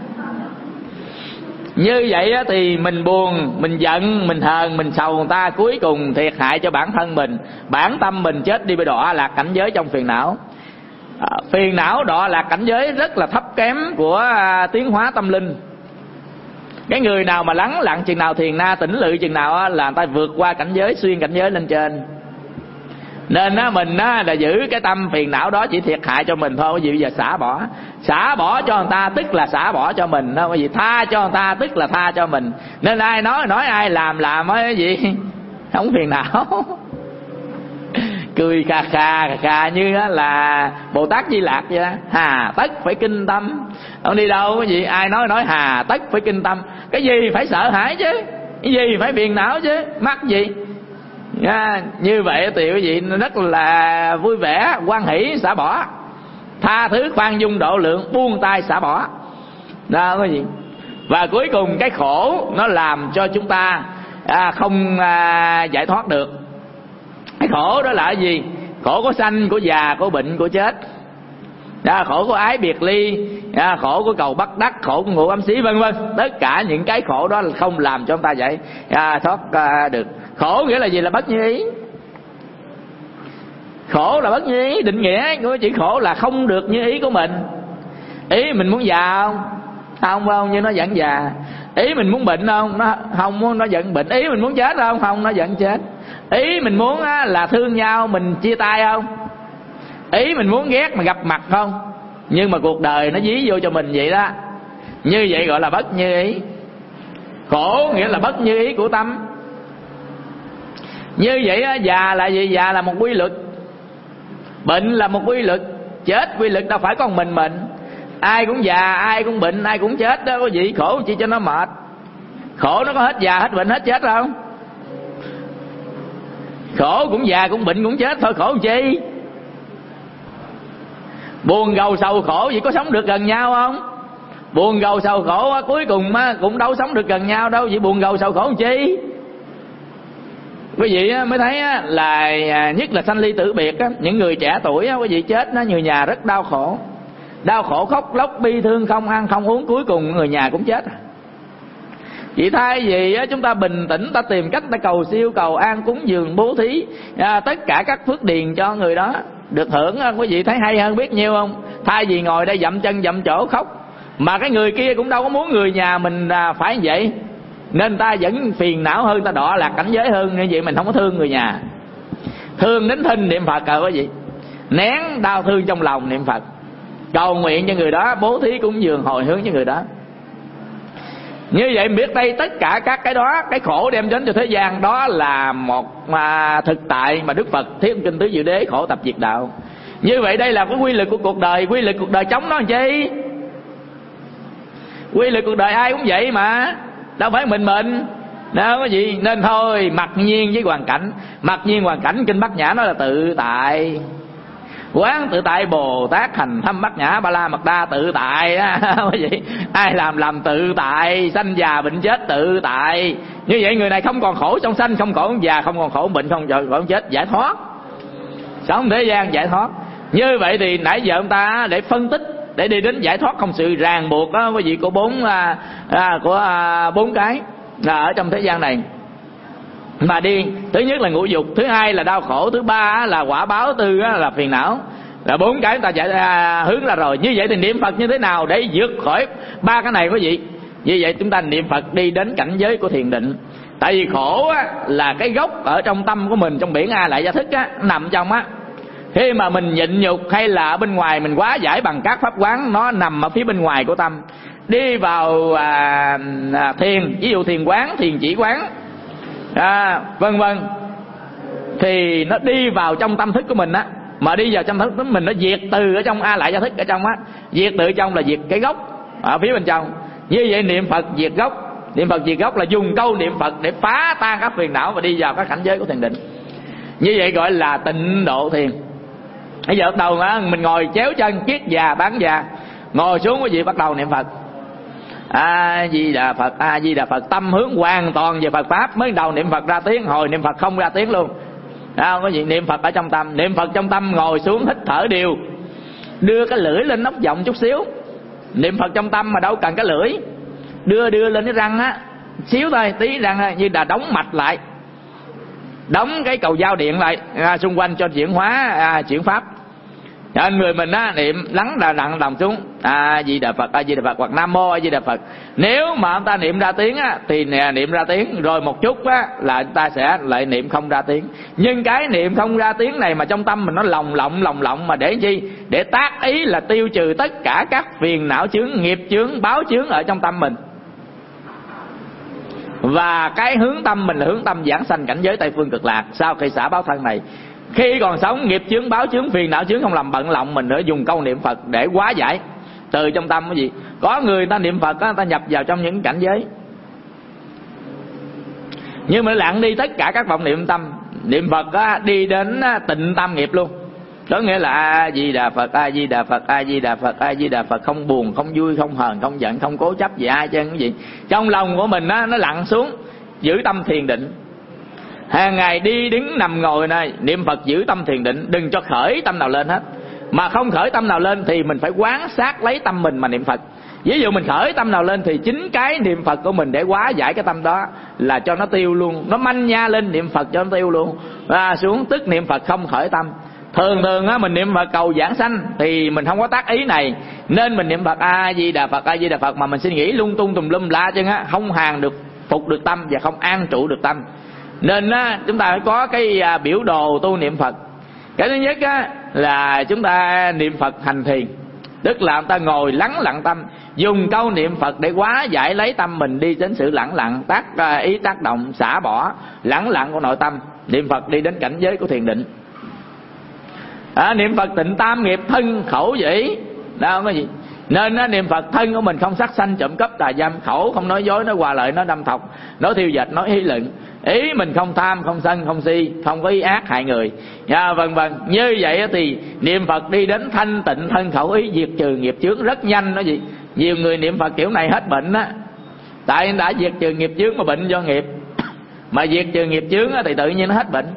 Như vậy á thì mình buồn, mình giận, mình hờn, mình sầu người ta, cuối cùng thiệt hại cho bản thân mình, bản tâm mình chết đi, bị đọa lạc cảnh giới trong phiền não. Phiền não đọa lạc cảnh giới rất là thấp kém của tiến hóa tâm linh. Cái người nào mà lắng lặng chừng nào, thiền na tĩnh lự chừng nào là người ta vượt qua cảnh giới, xuyên cảnh giới lên trên. Nên mình là giữ cái tâm phiền não đó chỉ thiệt hại cho mình thôi. Cái gì bây giờ xả bỏ cho người ta tức là xả bỏ cho mình thôi. Cái gì tha cho người ta tức là tha cho mình. Nên ai nói ai làm cái gì không phiền não. Cười khà như là Bồ Tát Di Lạc vậy đó. Hà tất phải kinh tâm, không đi đâu cái gì. Ai nói hà tất phải kinh tâm, cái gì phải sợ hãi chứ, cái gì phải phiền não chứ, mắc gì. Như vậy thì quý vị rất là vui vẻ, hoan hỷ xả bỏ, tha thứ khoan dung độ lượng, buông tay xả bỏ đó quý vị. Và cuối cùng cái khổ nó làm cho chúng ta không giải thoát được. Cái khổ đó là cái gì? Khổ của sanh, của già, của bệnh, của chết, khổ của ái biệt ly, khổ của cầu bắt đắc, khổ của ngũ ấm xí, vân vân. Tất cả những cái khổ đó không làm cho chúng ta giải thoát được. Khổ nghĩa là gì? Là bất như ý. Khổ là bất như ý. Định nghĩa của chữ khổ là không được như ý của mình. Ý mình muốn già không? Không, như nó vẫn già. Ý mình muốn bệnh không? Nó không muốn, nó giận bệnh. Ý mình muốn chết không? Không, nó giận chết. Ý mình muốn là thương nhau, mình chia tay không? Ý mình muốn ghét mà gặp mặt không? Nhưng mà cuộc đời nó dí vô cho mình vậy đó. Như vậy gọi là bất như ý. Khổ nghĩa là bất như ý của tâm. Như vậy già là gì? Già là một quy luật, bệnh là một quy luật, chết quy luật. Đâu phải con mình. Ai cũng già, ai cũng bệnh, ai cũng chết đó. Có gì khổ chi cho nó mệt. Khổ nó có hết già, hết bệnh, hết chết không? Khổ cũng già, cũng bệnh, cũng chết thôi, khổ làm chi? Buồn gầu sầu khổ vậy có sống được gần nhau không? Buồn gầu sầu khổ cuối cùng cũng đâu sống được gần nhau đâu. Vậy buồn gầu sầu khổ làm chi? Quý vị mới thấy là nhất là sanh ly tử biệt, những người trẻ tuổi quý vị chết, người nhà rất đau khổ. Đau khổ khóc lóc bi thương, không ăn không uống, cuối cùng người nhà cũng chết. Chỉ thay vì chúng ta bình tĩnh, ta tìm cách ta cầu siêu, cầu an, cúng dường, bố thí tất cả các phước điền cho người đó được hưởng, quý vị thấy hay hơn biết nhiêu không? Thay vì ngồi đây dậm chân dậm chỗ khóc, mà cái người kia cũng đâu có muốn người nhà mình phải như vậy, nên ta vẫn phiền não hơn, ta đọa lạc cảnh giới hơn. Như vậy mình không có thương người nhà. Thương đến thinh niệm Phật rồi quý vị, nén đau thương trong lòng niệm Phật, cầu nguyện cho người đó, bố thí cúng dường hồi hướng cho người đó. Như vậy mình biết đây tất cả các cái đó, cái khổ đem đến cho thế gian đó là một thực tại mà Đức Phật Thuyết Kinh Tứ Diệu Đế khổ tập diệt đạo. Như vậy đây là cái quy luật của cuộc đời. Quy luật cuộc đời chống nó làm chi? Quy luật cuộc đời ai cũng vậy mà, đâu phải mình đâu có gì. Nên thôi mặc nhiên với hoàn cảnh. Mặc nhiên hoàn cảnh Kinh Bát Nhã nói là tự tại. Quán tự tại Bồ Tát hành thâm Bát Nhã Ba La Mật Đa tự tại á. Ai làm tự tại, sanh già bệnh chết tự tại. Như vậy người này không còn khổ trong sanh, không khổ trong già, không còn khổ bệnh, không còn khổ trong chết, giải thoát, sống thế gian giải thoát. Như vậy thì nãy giờ ông ta để phân tích, để đi đến giải thoát không sự ràng buộc đó quý vị, của bốn cái là ở trong thế gian này mà đi. Thứ nhất là ngũ dục, thứ hai là đau khổ, thứ ba là quả báo, tư là phiền não. Là bốn cái chúng ta giải hướng ra rồi. Như vậy thì niệm Phật như thế nào để vượt khỏi ba cái này quý vị? Như vậy chúng ta niệm Phật đi đến cảnh giới của thiền định. Tại vì khổ là cái gốc ở trong tâm của mình, trong biển A Lại Gia Thức nằm trong Khi mà mình nhịn nhục hay là ở bên ngoài mình hóa giải bằng các pháp quán, nó nằm ở phía bên ngoài của tâm. Đi vào thiền, ví dụ thiền quán, thiền chỉ quán, vân vân, thì nó đi vào trong tâm thức của mình mà đi vào trong tâm thức mình, nó diệt từ ở trong A Lại Gia Thức ở trong diệt từ trong là diệt cái gốc ở phía bên trong. Như vậy niệm Phật diệt gốc. Niệm Phật diệt gốc là dùng câu niệm Phật để phá tan các phiền não và đi vào các cảnh giới của thiền định. Như vậy gọi là tịnh độ thiền. Bây giờ bắt đầu mình ngồi chéo chân, kiết già bán già, ngồi xuống quý vị bắt đầu niệm Phật. A Di Đà Phật, A Di Đà Phật, tâm hướng hoàn toàn về Phật pháp. Mới đầu niệm Phật ra tiếng, hồi niệm Phật không ra tiếng luôn. Có gì niệm Phật ở trong tâm. Niệm Phật trong tâm, ngồi xuống hít thở đều, đưa cái lưỡi lên nóc giọng chút xíu. Niệm Phật trong tâm mà đâu cần cái lưỡi, đưa lên cái răng xíu thôi, tí răng như là đóng mạch lại, đóng cái cầu giao điện lại xung quanh cho chuyển hóa chuyển pháp. Nên người mình niệm lắng đặng lòng xuống A Di Đà Phật, A Di Đà Phật, hoặc Nam Mô A Di Đà Phật. Nếu mà ông ta niệm ra tiếng thì niệm ra tiếng, rồi một chút là chúng ta sẽ lại niệm không ra tiếng. Nhưng cái niệm không ra tiếng này mà trong tâm mình nó lồng lộng mà để chi? Để tác ý là tiêu trừ tất cả các phiền não chướng, nghiệp chướng, báo chướng ở trong tâm mình. Và cái hướng tâm mình là hướng tâm giảng sanh cảnh giới Tây Phương Cực Lạc sau khi xả báo thân này. Khi còn sống, nghiệp chướng, báo chướng, phiền não chướng không làm bận lòng mình nữa, dùng câu niệm Phật để hóa giải từ trong tâm. Cái gì? Có người ta niệm Phật người ta nhập vào trong những cảnh giới, nhưng mà lặng đi tất cả các vọng niệm tâm. Niệm Phật đi đến tịnh tâm nghiệp luôn. Đó nghĩa là A Di Đà Phật, A Di Đà Phật, A Di Đà Phật, A Di Đà Phật. Không buồn, không vui, không hờn, không giận, không cố chấp gì ai chứ cái gì. Trong lòng của mình nó lặng xuống, giữ tâm thiền định. Hàng ngày đi đứng nằm ngồi này niệm Phật, giữ tâm thiền định, đừng cho khởi tâm nào lên hết. Mà không khởi tâm nào lên thì mình phải quán sát lấy tâm mình mà niệm Phật. Ví dụ mình khởi tâm nào lên thì chính cái niệm Phật của mình để hóa giải cái tâm đó là cho nó tiêu luôn. Nó manh nha lên niệm Phật cho nó tiêu luôn. Xuống tức niệm Phật không khởi tâm. Thường á mình niệm Phật cầu giảng sanh thì mình không có tác ý này, nên mình niệm Phật A Di Đà Phật, A Di Đà Phật mà mình suy nghĩ lung tung tùm lum la chứ á, không hàng được phục được tâm và không an trụ được tâm. Nên á chúng ta phải có cái biểu đồ tu niệm Phật. Cái thứ nhất á là chúng ta niệm Phật hành thiền, tức là chúng ta ngồi lắng lặng tâm, dùng câu niệm Phật để hóa giải lấy tâm mình đi đến sự lẳng lặng, ý tác động xả bỏ lẳng lặng của nội tâm. Niệm Phật đi đến cảnh giới của thiền định. Niệm Phật tịnh tam nghiệp thân khẩu dĩ, đó không có gì. Nên niệm Phật thân của mình không sát sanh trộm cắp tà dâm, khẩu không nói dối, nói hòa lợi, nói đâm thọc, nói thiêu dệt, nói hí lựng, ý mình không tham, không sân, không si, không có ý ác hại người, vân vân. Như vậy thì niệm Phật đi đến thanh tịnh thân khẩu ý, diệt trừ nghiệp chướng rất nhanh đó gì. Nhiều người niệm Phật kiểu này hết bệnh á, tại đã diệt trừ nghiệp chướng mà bệnh do nghiệp, mà diệt trừ nghiệp chướng thì tự nhiên nó hết bệnh.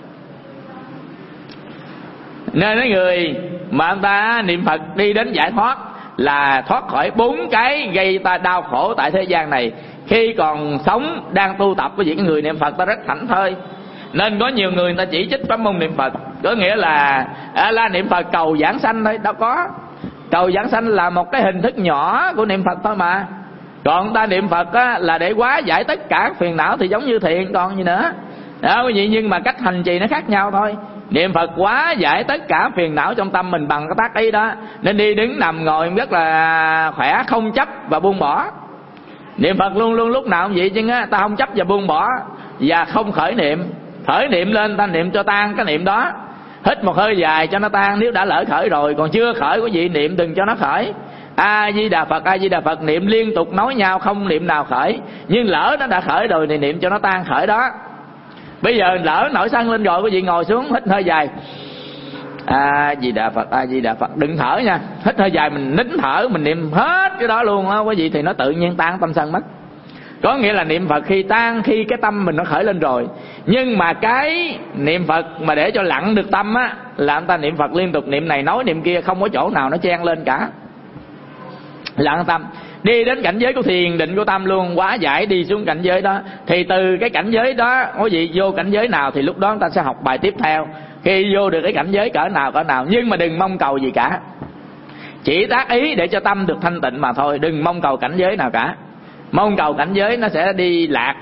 Nên cái người mà người ta niệm Phật đi đến giải thoát là thoát khỏi 4 cái gây ta đau khổ tại thế gian này. Khi còn sống đang tu tập với những người niệm Phật ta rất thảnh thơi. Nên có nhiều người ta chỉ trích pháp môn niệm Phật, có nghĩa là niệm Phật cầu giảng sanh thôi. Đâu có, cầu giảng sanh là một cái hình thức nhỏ của niệm Phật thôi mà. Còn ta niệm Phật là để hóa giải tất cả phiền não thì giống như thiền còn gì nữa đó quý vị. Nhưng mà cách hành trì nó khác nhau thôi. Niệm Phật hóa giải tất cả phiền não trong tâm mình bằng cái tác ý đó. Nên đi đứng nằm ngồi rất là khỏe, không chấp và buông bỏ. Niệm Phật luôn luôn lúc nào cũng vậy chứ á, ta không chấp và buông bỏ và không khởi niệm. Khởi niệm lên ta niệm cho tan cái niệm đó, hít một hơi dài cho nó tan. Nếu đã lỡ khởi rồi, còn chưa khởi quý vị niệm đừng cho nó khởi. A Di Đà Phật, A Di Đà Phật niệm liên tục nối nhau, không niệm nào khởi. Nhưng lỡ nó đã khởi rồi thì niệm cho nó tan khởi đó. Bây giờ lỡ nổi sân lên rồi quý vị ngồi xuống hít hơi dài, A Di Đà Phật, A Di Đà Phật, đừng thở nha. Hít hơi dài mình nín thở, mình niệm hết cái đó luôn á quý vị, thì nó tự nhiên tan tâm sân mất. Có nghĩa là niệm Phật khi tan, khi cái tâm mình nó khởi lên rồi. Nhưng mà cái niệm Phật mà để cho lặng được tâm á, là người ta niệm Phật liên tục, niệm này nói niệm kia, không có chỗ nào nó chen lên cả. Lặng tâm, đi đến cảnh giới của thiền định của tâm luôn, hóa giải đi xuống cảnh giới đó. Thì từ cái cảnh giới đó quý vị vô cảnh giới nào thì lúc đó chúng ta sẽ học bài tiếp theo. Khi vô được cái cảnh giới cỡ nào, nhưng mà đừng mong cầu gì cả, chỉ tác ý để cho tâm được thanh tịnh mà thôi. Đừng mong cầu cảnh giới nào cả, mong cầu cảnh giới nó sẽ đi lạc.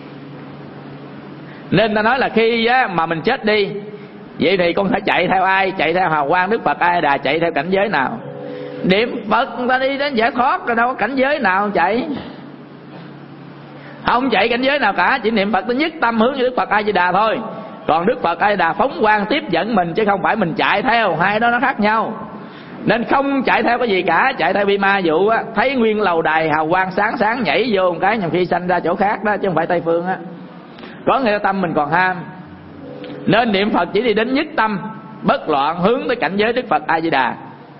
Nên ta nói là khi mà mình chết đi, vậy thì con phải chạy theo ai? Chạy theo hào quang Đức Phật A Di Đà, chạy theo cảnh giới nào? Niệm Phật người ta đi đến giải thoát rồi, đâu có cảnh giới nào chạy. Không chạy cảnh giới nào cả, chỉ niệm Phật ta nhất tâm hướng như Đức Phật A Di Đà thôi. Còn Đức Phật A Di Đà phóng quang tiếp dẫn mình, chứ không phải mình chạy theo. Hai đó nó khác nhau. Nên không chạy theo cái gì cả. Chạy theo bi ma vụ á, thấy nguyên lầu đài hào quang sáng sáng nhảy vô một cái, nhằm khi sanh ra chỗ khác đó, chứ không phải Tây Phương á. Có nghĩa là tâm mình còn ham. Nên niệm Phật chỉ đi đến nhất tâm bất loạn, hướng tới cảnh giới Đức Phật A Di Đà.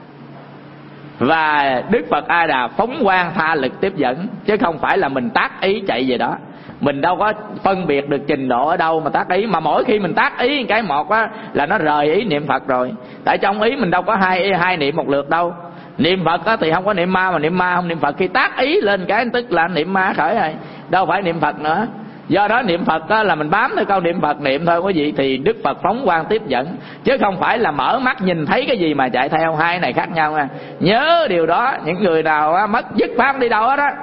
Và Đức Phật A Di Đà phóng quang tha lực tiếp dẫn, chứ không phải là mình tác ý chạy về đó. Mình đâu có phân biệt được trình độ ở đâu mà tác ý. Mà mỗi khi mình tác ý cái một á, là nó rời ý niệm Phật rồi. Tại trong ý mình đâu có hai niệm một lượt đâu. Niệm Phật á, thì không có niệm ma, mà niệm ma không niệm Phật. Khi tác ý lên cái tức là niệm ma khởi rồi, đâu phải niệm Phật nữa. Do đó niệm Phật á, là mình bám theo câu niệm Phật niệm thôi quý vị. Thì Đức Phật phóng quang tiếp dẫn, chứ không phải là mở mắt nhìn thấy cái gì mà chạy theo. Hai này khác nhau nha. Nhớ điều đó. Những người nào á, mất dứt pháp đi đâu hết á,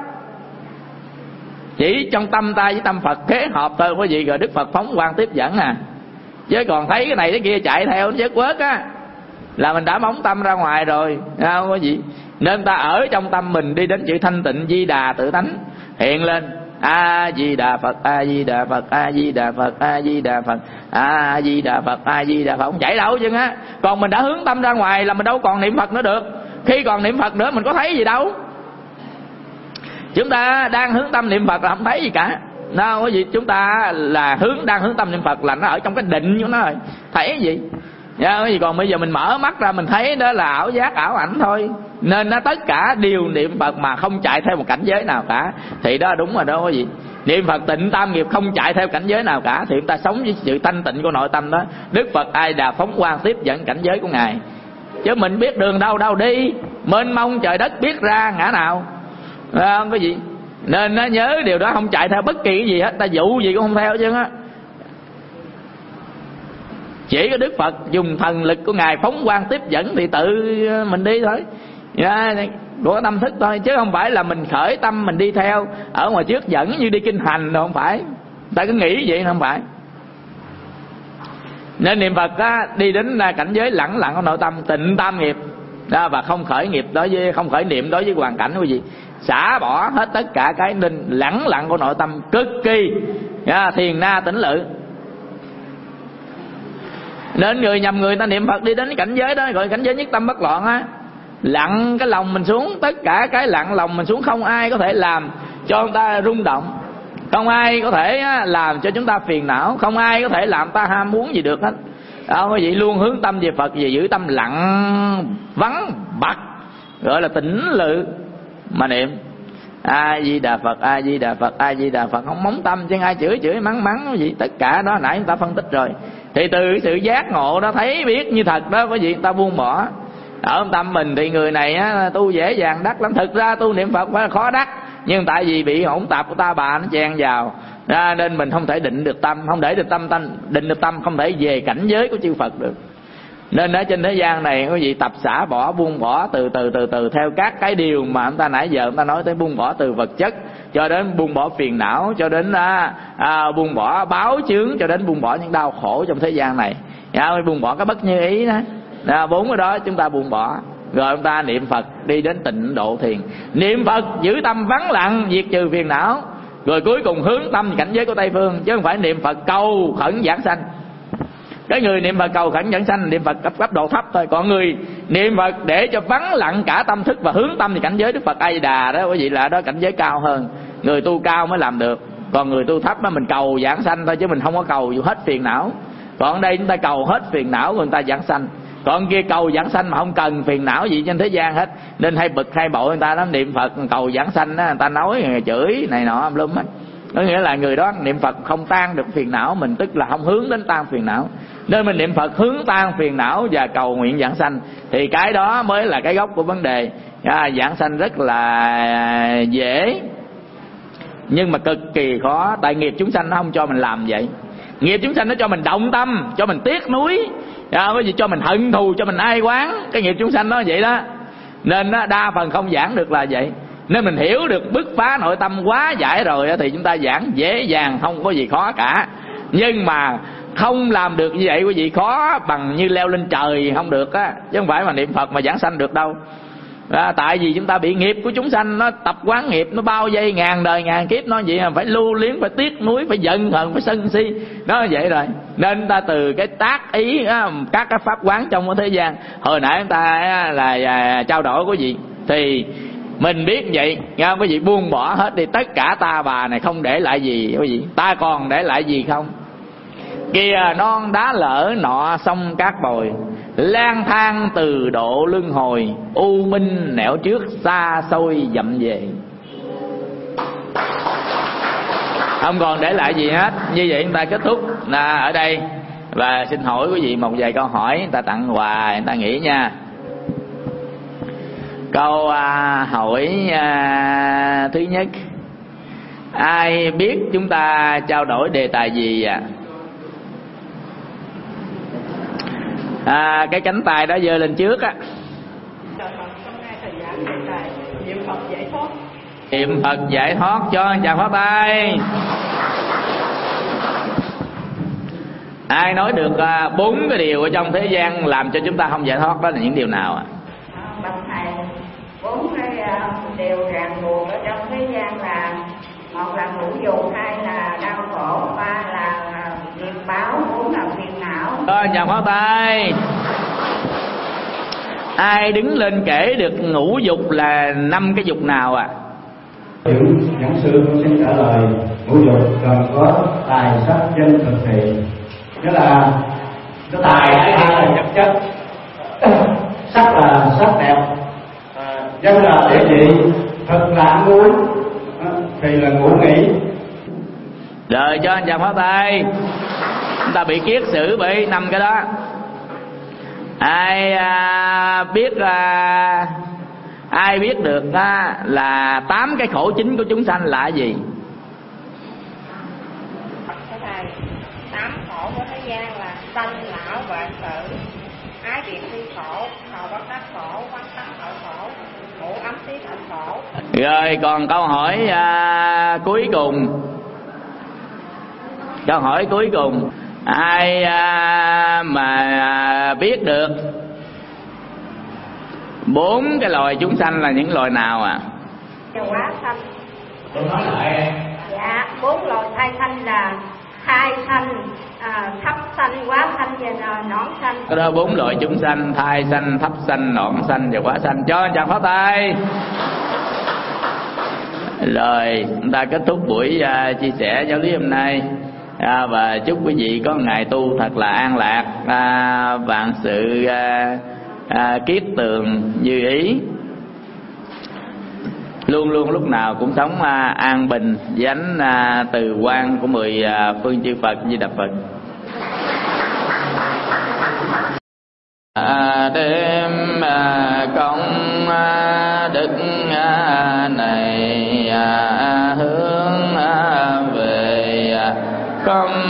chỉ trong tâm ta với tâm Phật kế hợp thôi quý vị, rồi Đức Phật phóng quang tiếp dẫn à. Chứ còn thấy cái này cái kia chạy theo nó chết quớt á, là mình đã phóng tâm ra ngoài rồi, không quý vị. Nên ta ở trong tâm mình đi đến chữ thanh tịnh Di Đà tự tánh hiện lên. A Di Đà Phật, A Di Đà Phật, A Di Đà Phật, A Di Đà Phật, A Di Đà Phật, A Di Đà Phật. Không chạy đâu chứ á. Còn mình đã hướng tâm ra ngoài là mình đâu còn niệm Phật nữa được. Khi còn niệm Phật nữa mình có thấy gì đâu. Chúng ta đang hướng tâm niệm Phật là không thấy gì cả. Đâu có gì, chúng ta là đang hướng tâm niệm Phật là nó ở trong cái định của nó rồi. Thấy gì? Còn bây giờ mình mở mắt ra mình thấy đó là ảo giác, ảo ảnh thôi. Nên nó tất cả đều niệm Phật mà không chạy theo một cảnh giới nào cả. Thì đó đúng rồi đó quý vị. Niệm Phật tịnh tam nghiệp không chạy theo cảnh giới nào cả. Thì chúng ta sống với sự thanh tịnh của nội tâm đó. Đức Phật A Di Đà phóng quang tiếp dẫn cảnh giới của Ngài. Chứ mình biết đường đâu đi, mênh mông trời đất biết ra ngã nào. Không có gì. Nên nó nhớ điều đó, không chạy theo bất kỳ cái gì hết. Ta dụ gì cũng không theo chứ á. Chỉ có Đức Phật dùng thần lực của Ngài phóng quang tiếp dẫn thì tự mình đi thôi, của tâm thức thôi, chứ không phải là mình khởi tâm mình đi theo ở ngoài trước dẫn như đi kinh hành đâu, không phải. Ta cứ nghĩ vậy không phải. Nên niệm Phật á, đi đến cảnh giới lẳng lặng của nội tâm, tịnh tam nghiệp đó, và không khởi nghiệp đối với, không khởi niệm đối với hoàn cảnh của gì, xả bỏ hết tất cả cái nên lẳng lặng của nội tâm, cực kỳ thiền na tĩnh lự. Nên người nhầm người ta niệm Phật đi đến cảnh giới đó gọi cảnh giới nhất tâm bất loạn á, lặng cái lòng mình xuống, tất cả cái lặng lòng mình xuống, không ai có thể làm cho người ta rung động, không ai có thể làm cho chúng ta phiền não, không ai có thể làm ta ham muốn gì được hết. Đó, quý vị luôn hướng tâm về Phật, về giữ tâm lặng vắng bặt, gọi là tĩnh lự mà niệm A Di Đà Phật, A Di Đà Phật, A Di Đà Phật, không móng tâm chứ ai chửi mắng cái gì, tất cả đó nãy chúng ta phân tích rồi. Thì từ sự giác ngộ đó, thấy biết như thật đó quý vị, ta buông bỏ. Ở tâm mình thì người này á, tu dễ dàng đắc lắm, thực ra tu niệm Phật phải là khó đắc, nhưng tại vì bị hỗn tạp của ta bà nó chen vào ra, nên mình không thể định được tâm, không để được tâm, định được tâm không thể về cảnh giới của chư Phật được. Nên ở trên thế gian này quý vị tập xả bỏ, buông bỏ từ từ theo các cái điều mà chúng ta nãy giờ chúng ta nói tới, buông bỏ từ vật chất cho đến buông bỏ phiền não, cho đến buông bỏ báo chướng, cho đến buông bỏ những đau khổ trong thế gian này, buông bỏ cái bất như ý đó. 4 cái đó chúng ta buông bỏ, rồi chúng ta niệm Phật đi đến tịnh độ thiền. Niệm Phật giữ tâm vắng lặng, diệt trừ phiền não, rồi cuối cùng hướng tâm cảnh giới của Tây Phương, chứ không phải niệm Phật cầu khẩn giảng sanh. Cái người niệm Phật cầu khẩn giảng sanh niệm Phật cấp độ thấp thôi, còn người niệm Phật để cho vắng lặng cả tâm thức và hướng tâm thì cảnh giới Đức Phật A Di Đà đó quý vị, là đó cảnh giới cao hơn. Người tu cao mới làm được, còn người tu thấp đó mình cầu giảng sanh thôi, chứ mình không có cầu hết phiền não. Còn ở đây chúng ta cầu hết phiền não người ta giảng sanh, còn kia cầu giảng sanh mà không cần phiền não gì trên thế gian hết. Nên hay bực hay bội người ta đó, niệm Phật cầu giảng sanh đó, người ta nói người chửi này nọ lum hết. Có nghĩa là người đó niệm Phật không tan được phiền não mình, tức là không hướng đến tan phiền não. Nên mình niệm Phật hướng tan phiền não và cầu nguyện giảng sanh, thì cái đó mới là cái gốc của vấn đề. Giảng sanh rất là dễ, nhưng mà cực kỳ khó, tại nghiệp chúng sanh nó không cho mình làm vậy. Nghiệp chúng sanh nó cho mình động tâm, cho mình tiếc nuối, cái gì cho mình hận thù, cho mình ai quán. Cái nghiệp chúng sanh nó vậy đó. Nên đa phần không giảng được là vậy. Nên mình hiểu được bứt phá nội tâm quá giải rồi thì chúng ta giảng dễ dàng, không có gì khó cả. Nhưng mà không làm được như vậy quý vị, khó bằng như leo lên trời không được á, chứ không phải mà niệm Phật mà giảng sanh được đâu. Tại vì chúng ta bị nghiệp của chúng sanh nó tập quán nghiệp, nó bao vây ngàn đời ngàn kiếp, nó vậy phải lưu luyến, phải tiếc nuối, phải giận hờn, phải sân si, nó vậy rồi. Nên ta từ cái tác ý các cái pháp quán trong cái thế gian hồi nãy chúng ta là trao đổi quý vị, thì mình biết vậy nha, quý vị buông bỏ hết đi, tất cả ta bà này không để lại gì quý vị, ta còn để lại gì không? Kìa non đá lỡ nọ sông cát bồi, lang thang từ độ luân hồi, u minh nẻo trước xa xôi dậm về. Không còn để lại gì hết. Như vậy chúng ta kết thúc ở đây. Và xin hỏi quý vị một vài câu hỏi, người ta tặng quà, người ta nghĩ nha. Câu hỏi thứ nhất, ai biết chúng ta trao đổi đề tài gì ạ? Cái cánh tay đó giơ lên trước á. Niệm Phật giải thoát. Niệm Phật giải thoát, cho anh chàng pháo tay. Ai nói được 4 cái điều ở trong thế gian làm cho chúng ta không giải thoát, đó là những điều nào ạ? Bạch thầy, 4 cái điều ràng buộc ở trong thế gian là: 1 là ngũ dục, 2 là đau khổ, 3 là nghiệp báo, 4 là phiền não. Rồi, chào pháo tay. Ai đứng lên kể được ngũ dục là 5 cái dục nào ạ? Giảng sư xin trả lời. Ngũ dục cần có tài, sắc, danh, thực thị. Nghĩa là tài là vật chất, sắc là sắc đẹp, danh là địa vị, thực là ăn uống, thì là ngủ nghỉ. Rồi, cho anh chàng pháo tay. Chúng ta bị kiết xử bởi 5 cái đó. Ai biết được là 8 cái khổ chính của chúng sanh là gì? Thưa thầy, 8 khổ của thế gian là sanh, lão, biệt ly khổ, hầu bất đắc khổ, quán tắc tội khổ, ngủ ấm tí thành khổ. Rồi còn câu hỏi cuối cùng. Câu hỏi cuối cùng, ai mà biết được 4 cái loài chúng sanh là những loài nào à? Quá sanh. Tôi nói lại. Dạ, 4 loài thai sanh là thai sanh, thấp sanh, quá sanh và nõn sanh. Cái đó 4 loại chúng sanh: thai sanh, thấp sanh, nõn sanh và quá sanh. Cho chàng pháo tay. Rồi chúng ta kết thúc buổi chia sẻ giáo lý hôm nay, và chúc quý vị có ngày tu thật là an lạc, vạn sự kiết tường như ý, luôn luôn lúc nào cũng sống an bình với ánh từ quang của 10 phương chư Phật. Di Đà Phật. Đêm công đức này hướng về công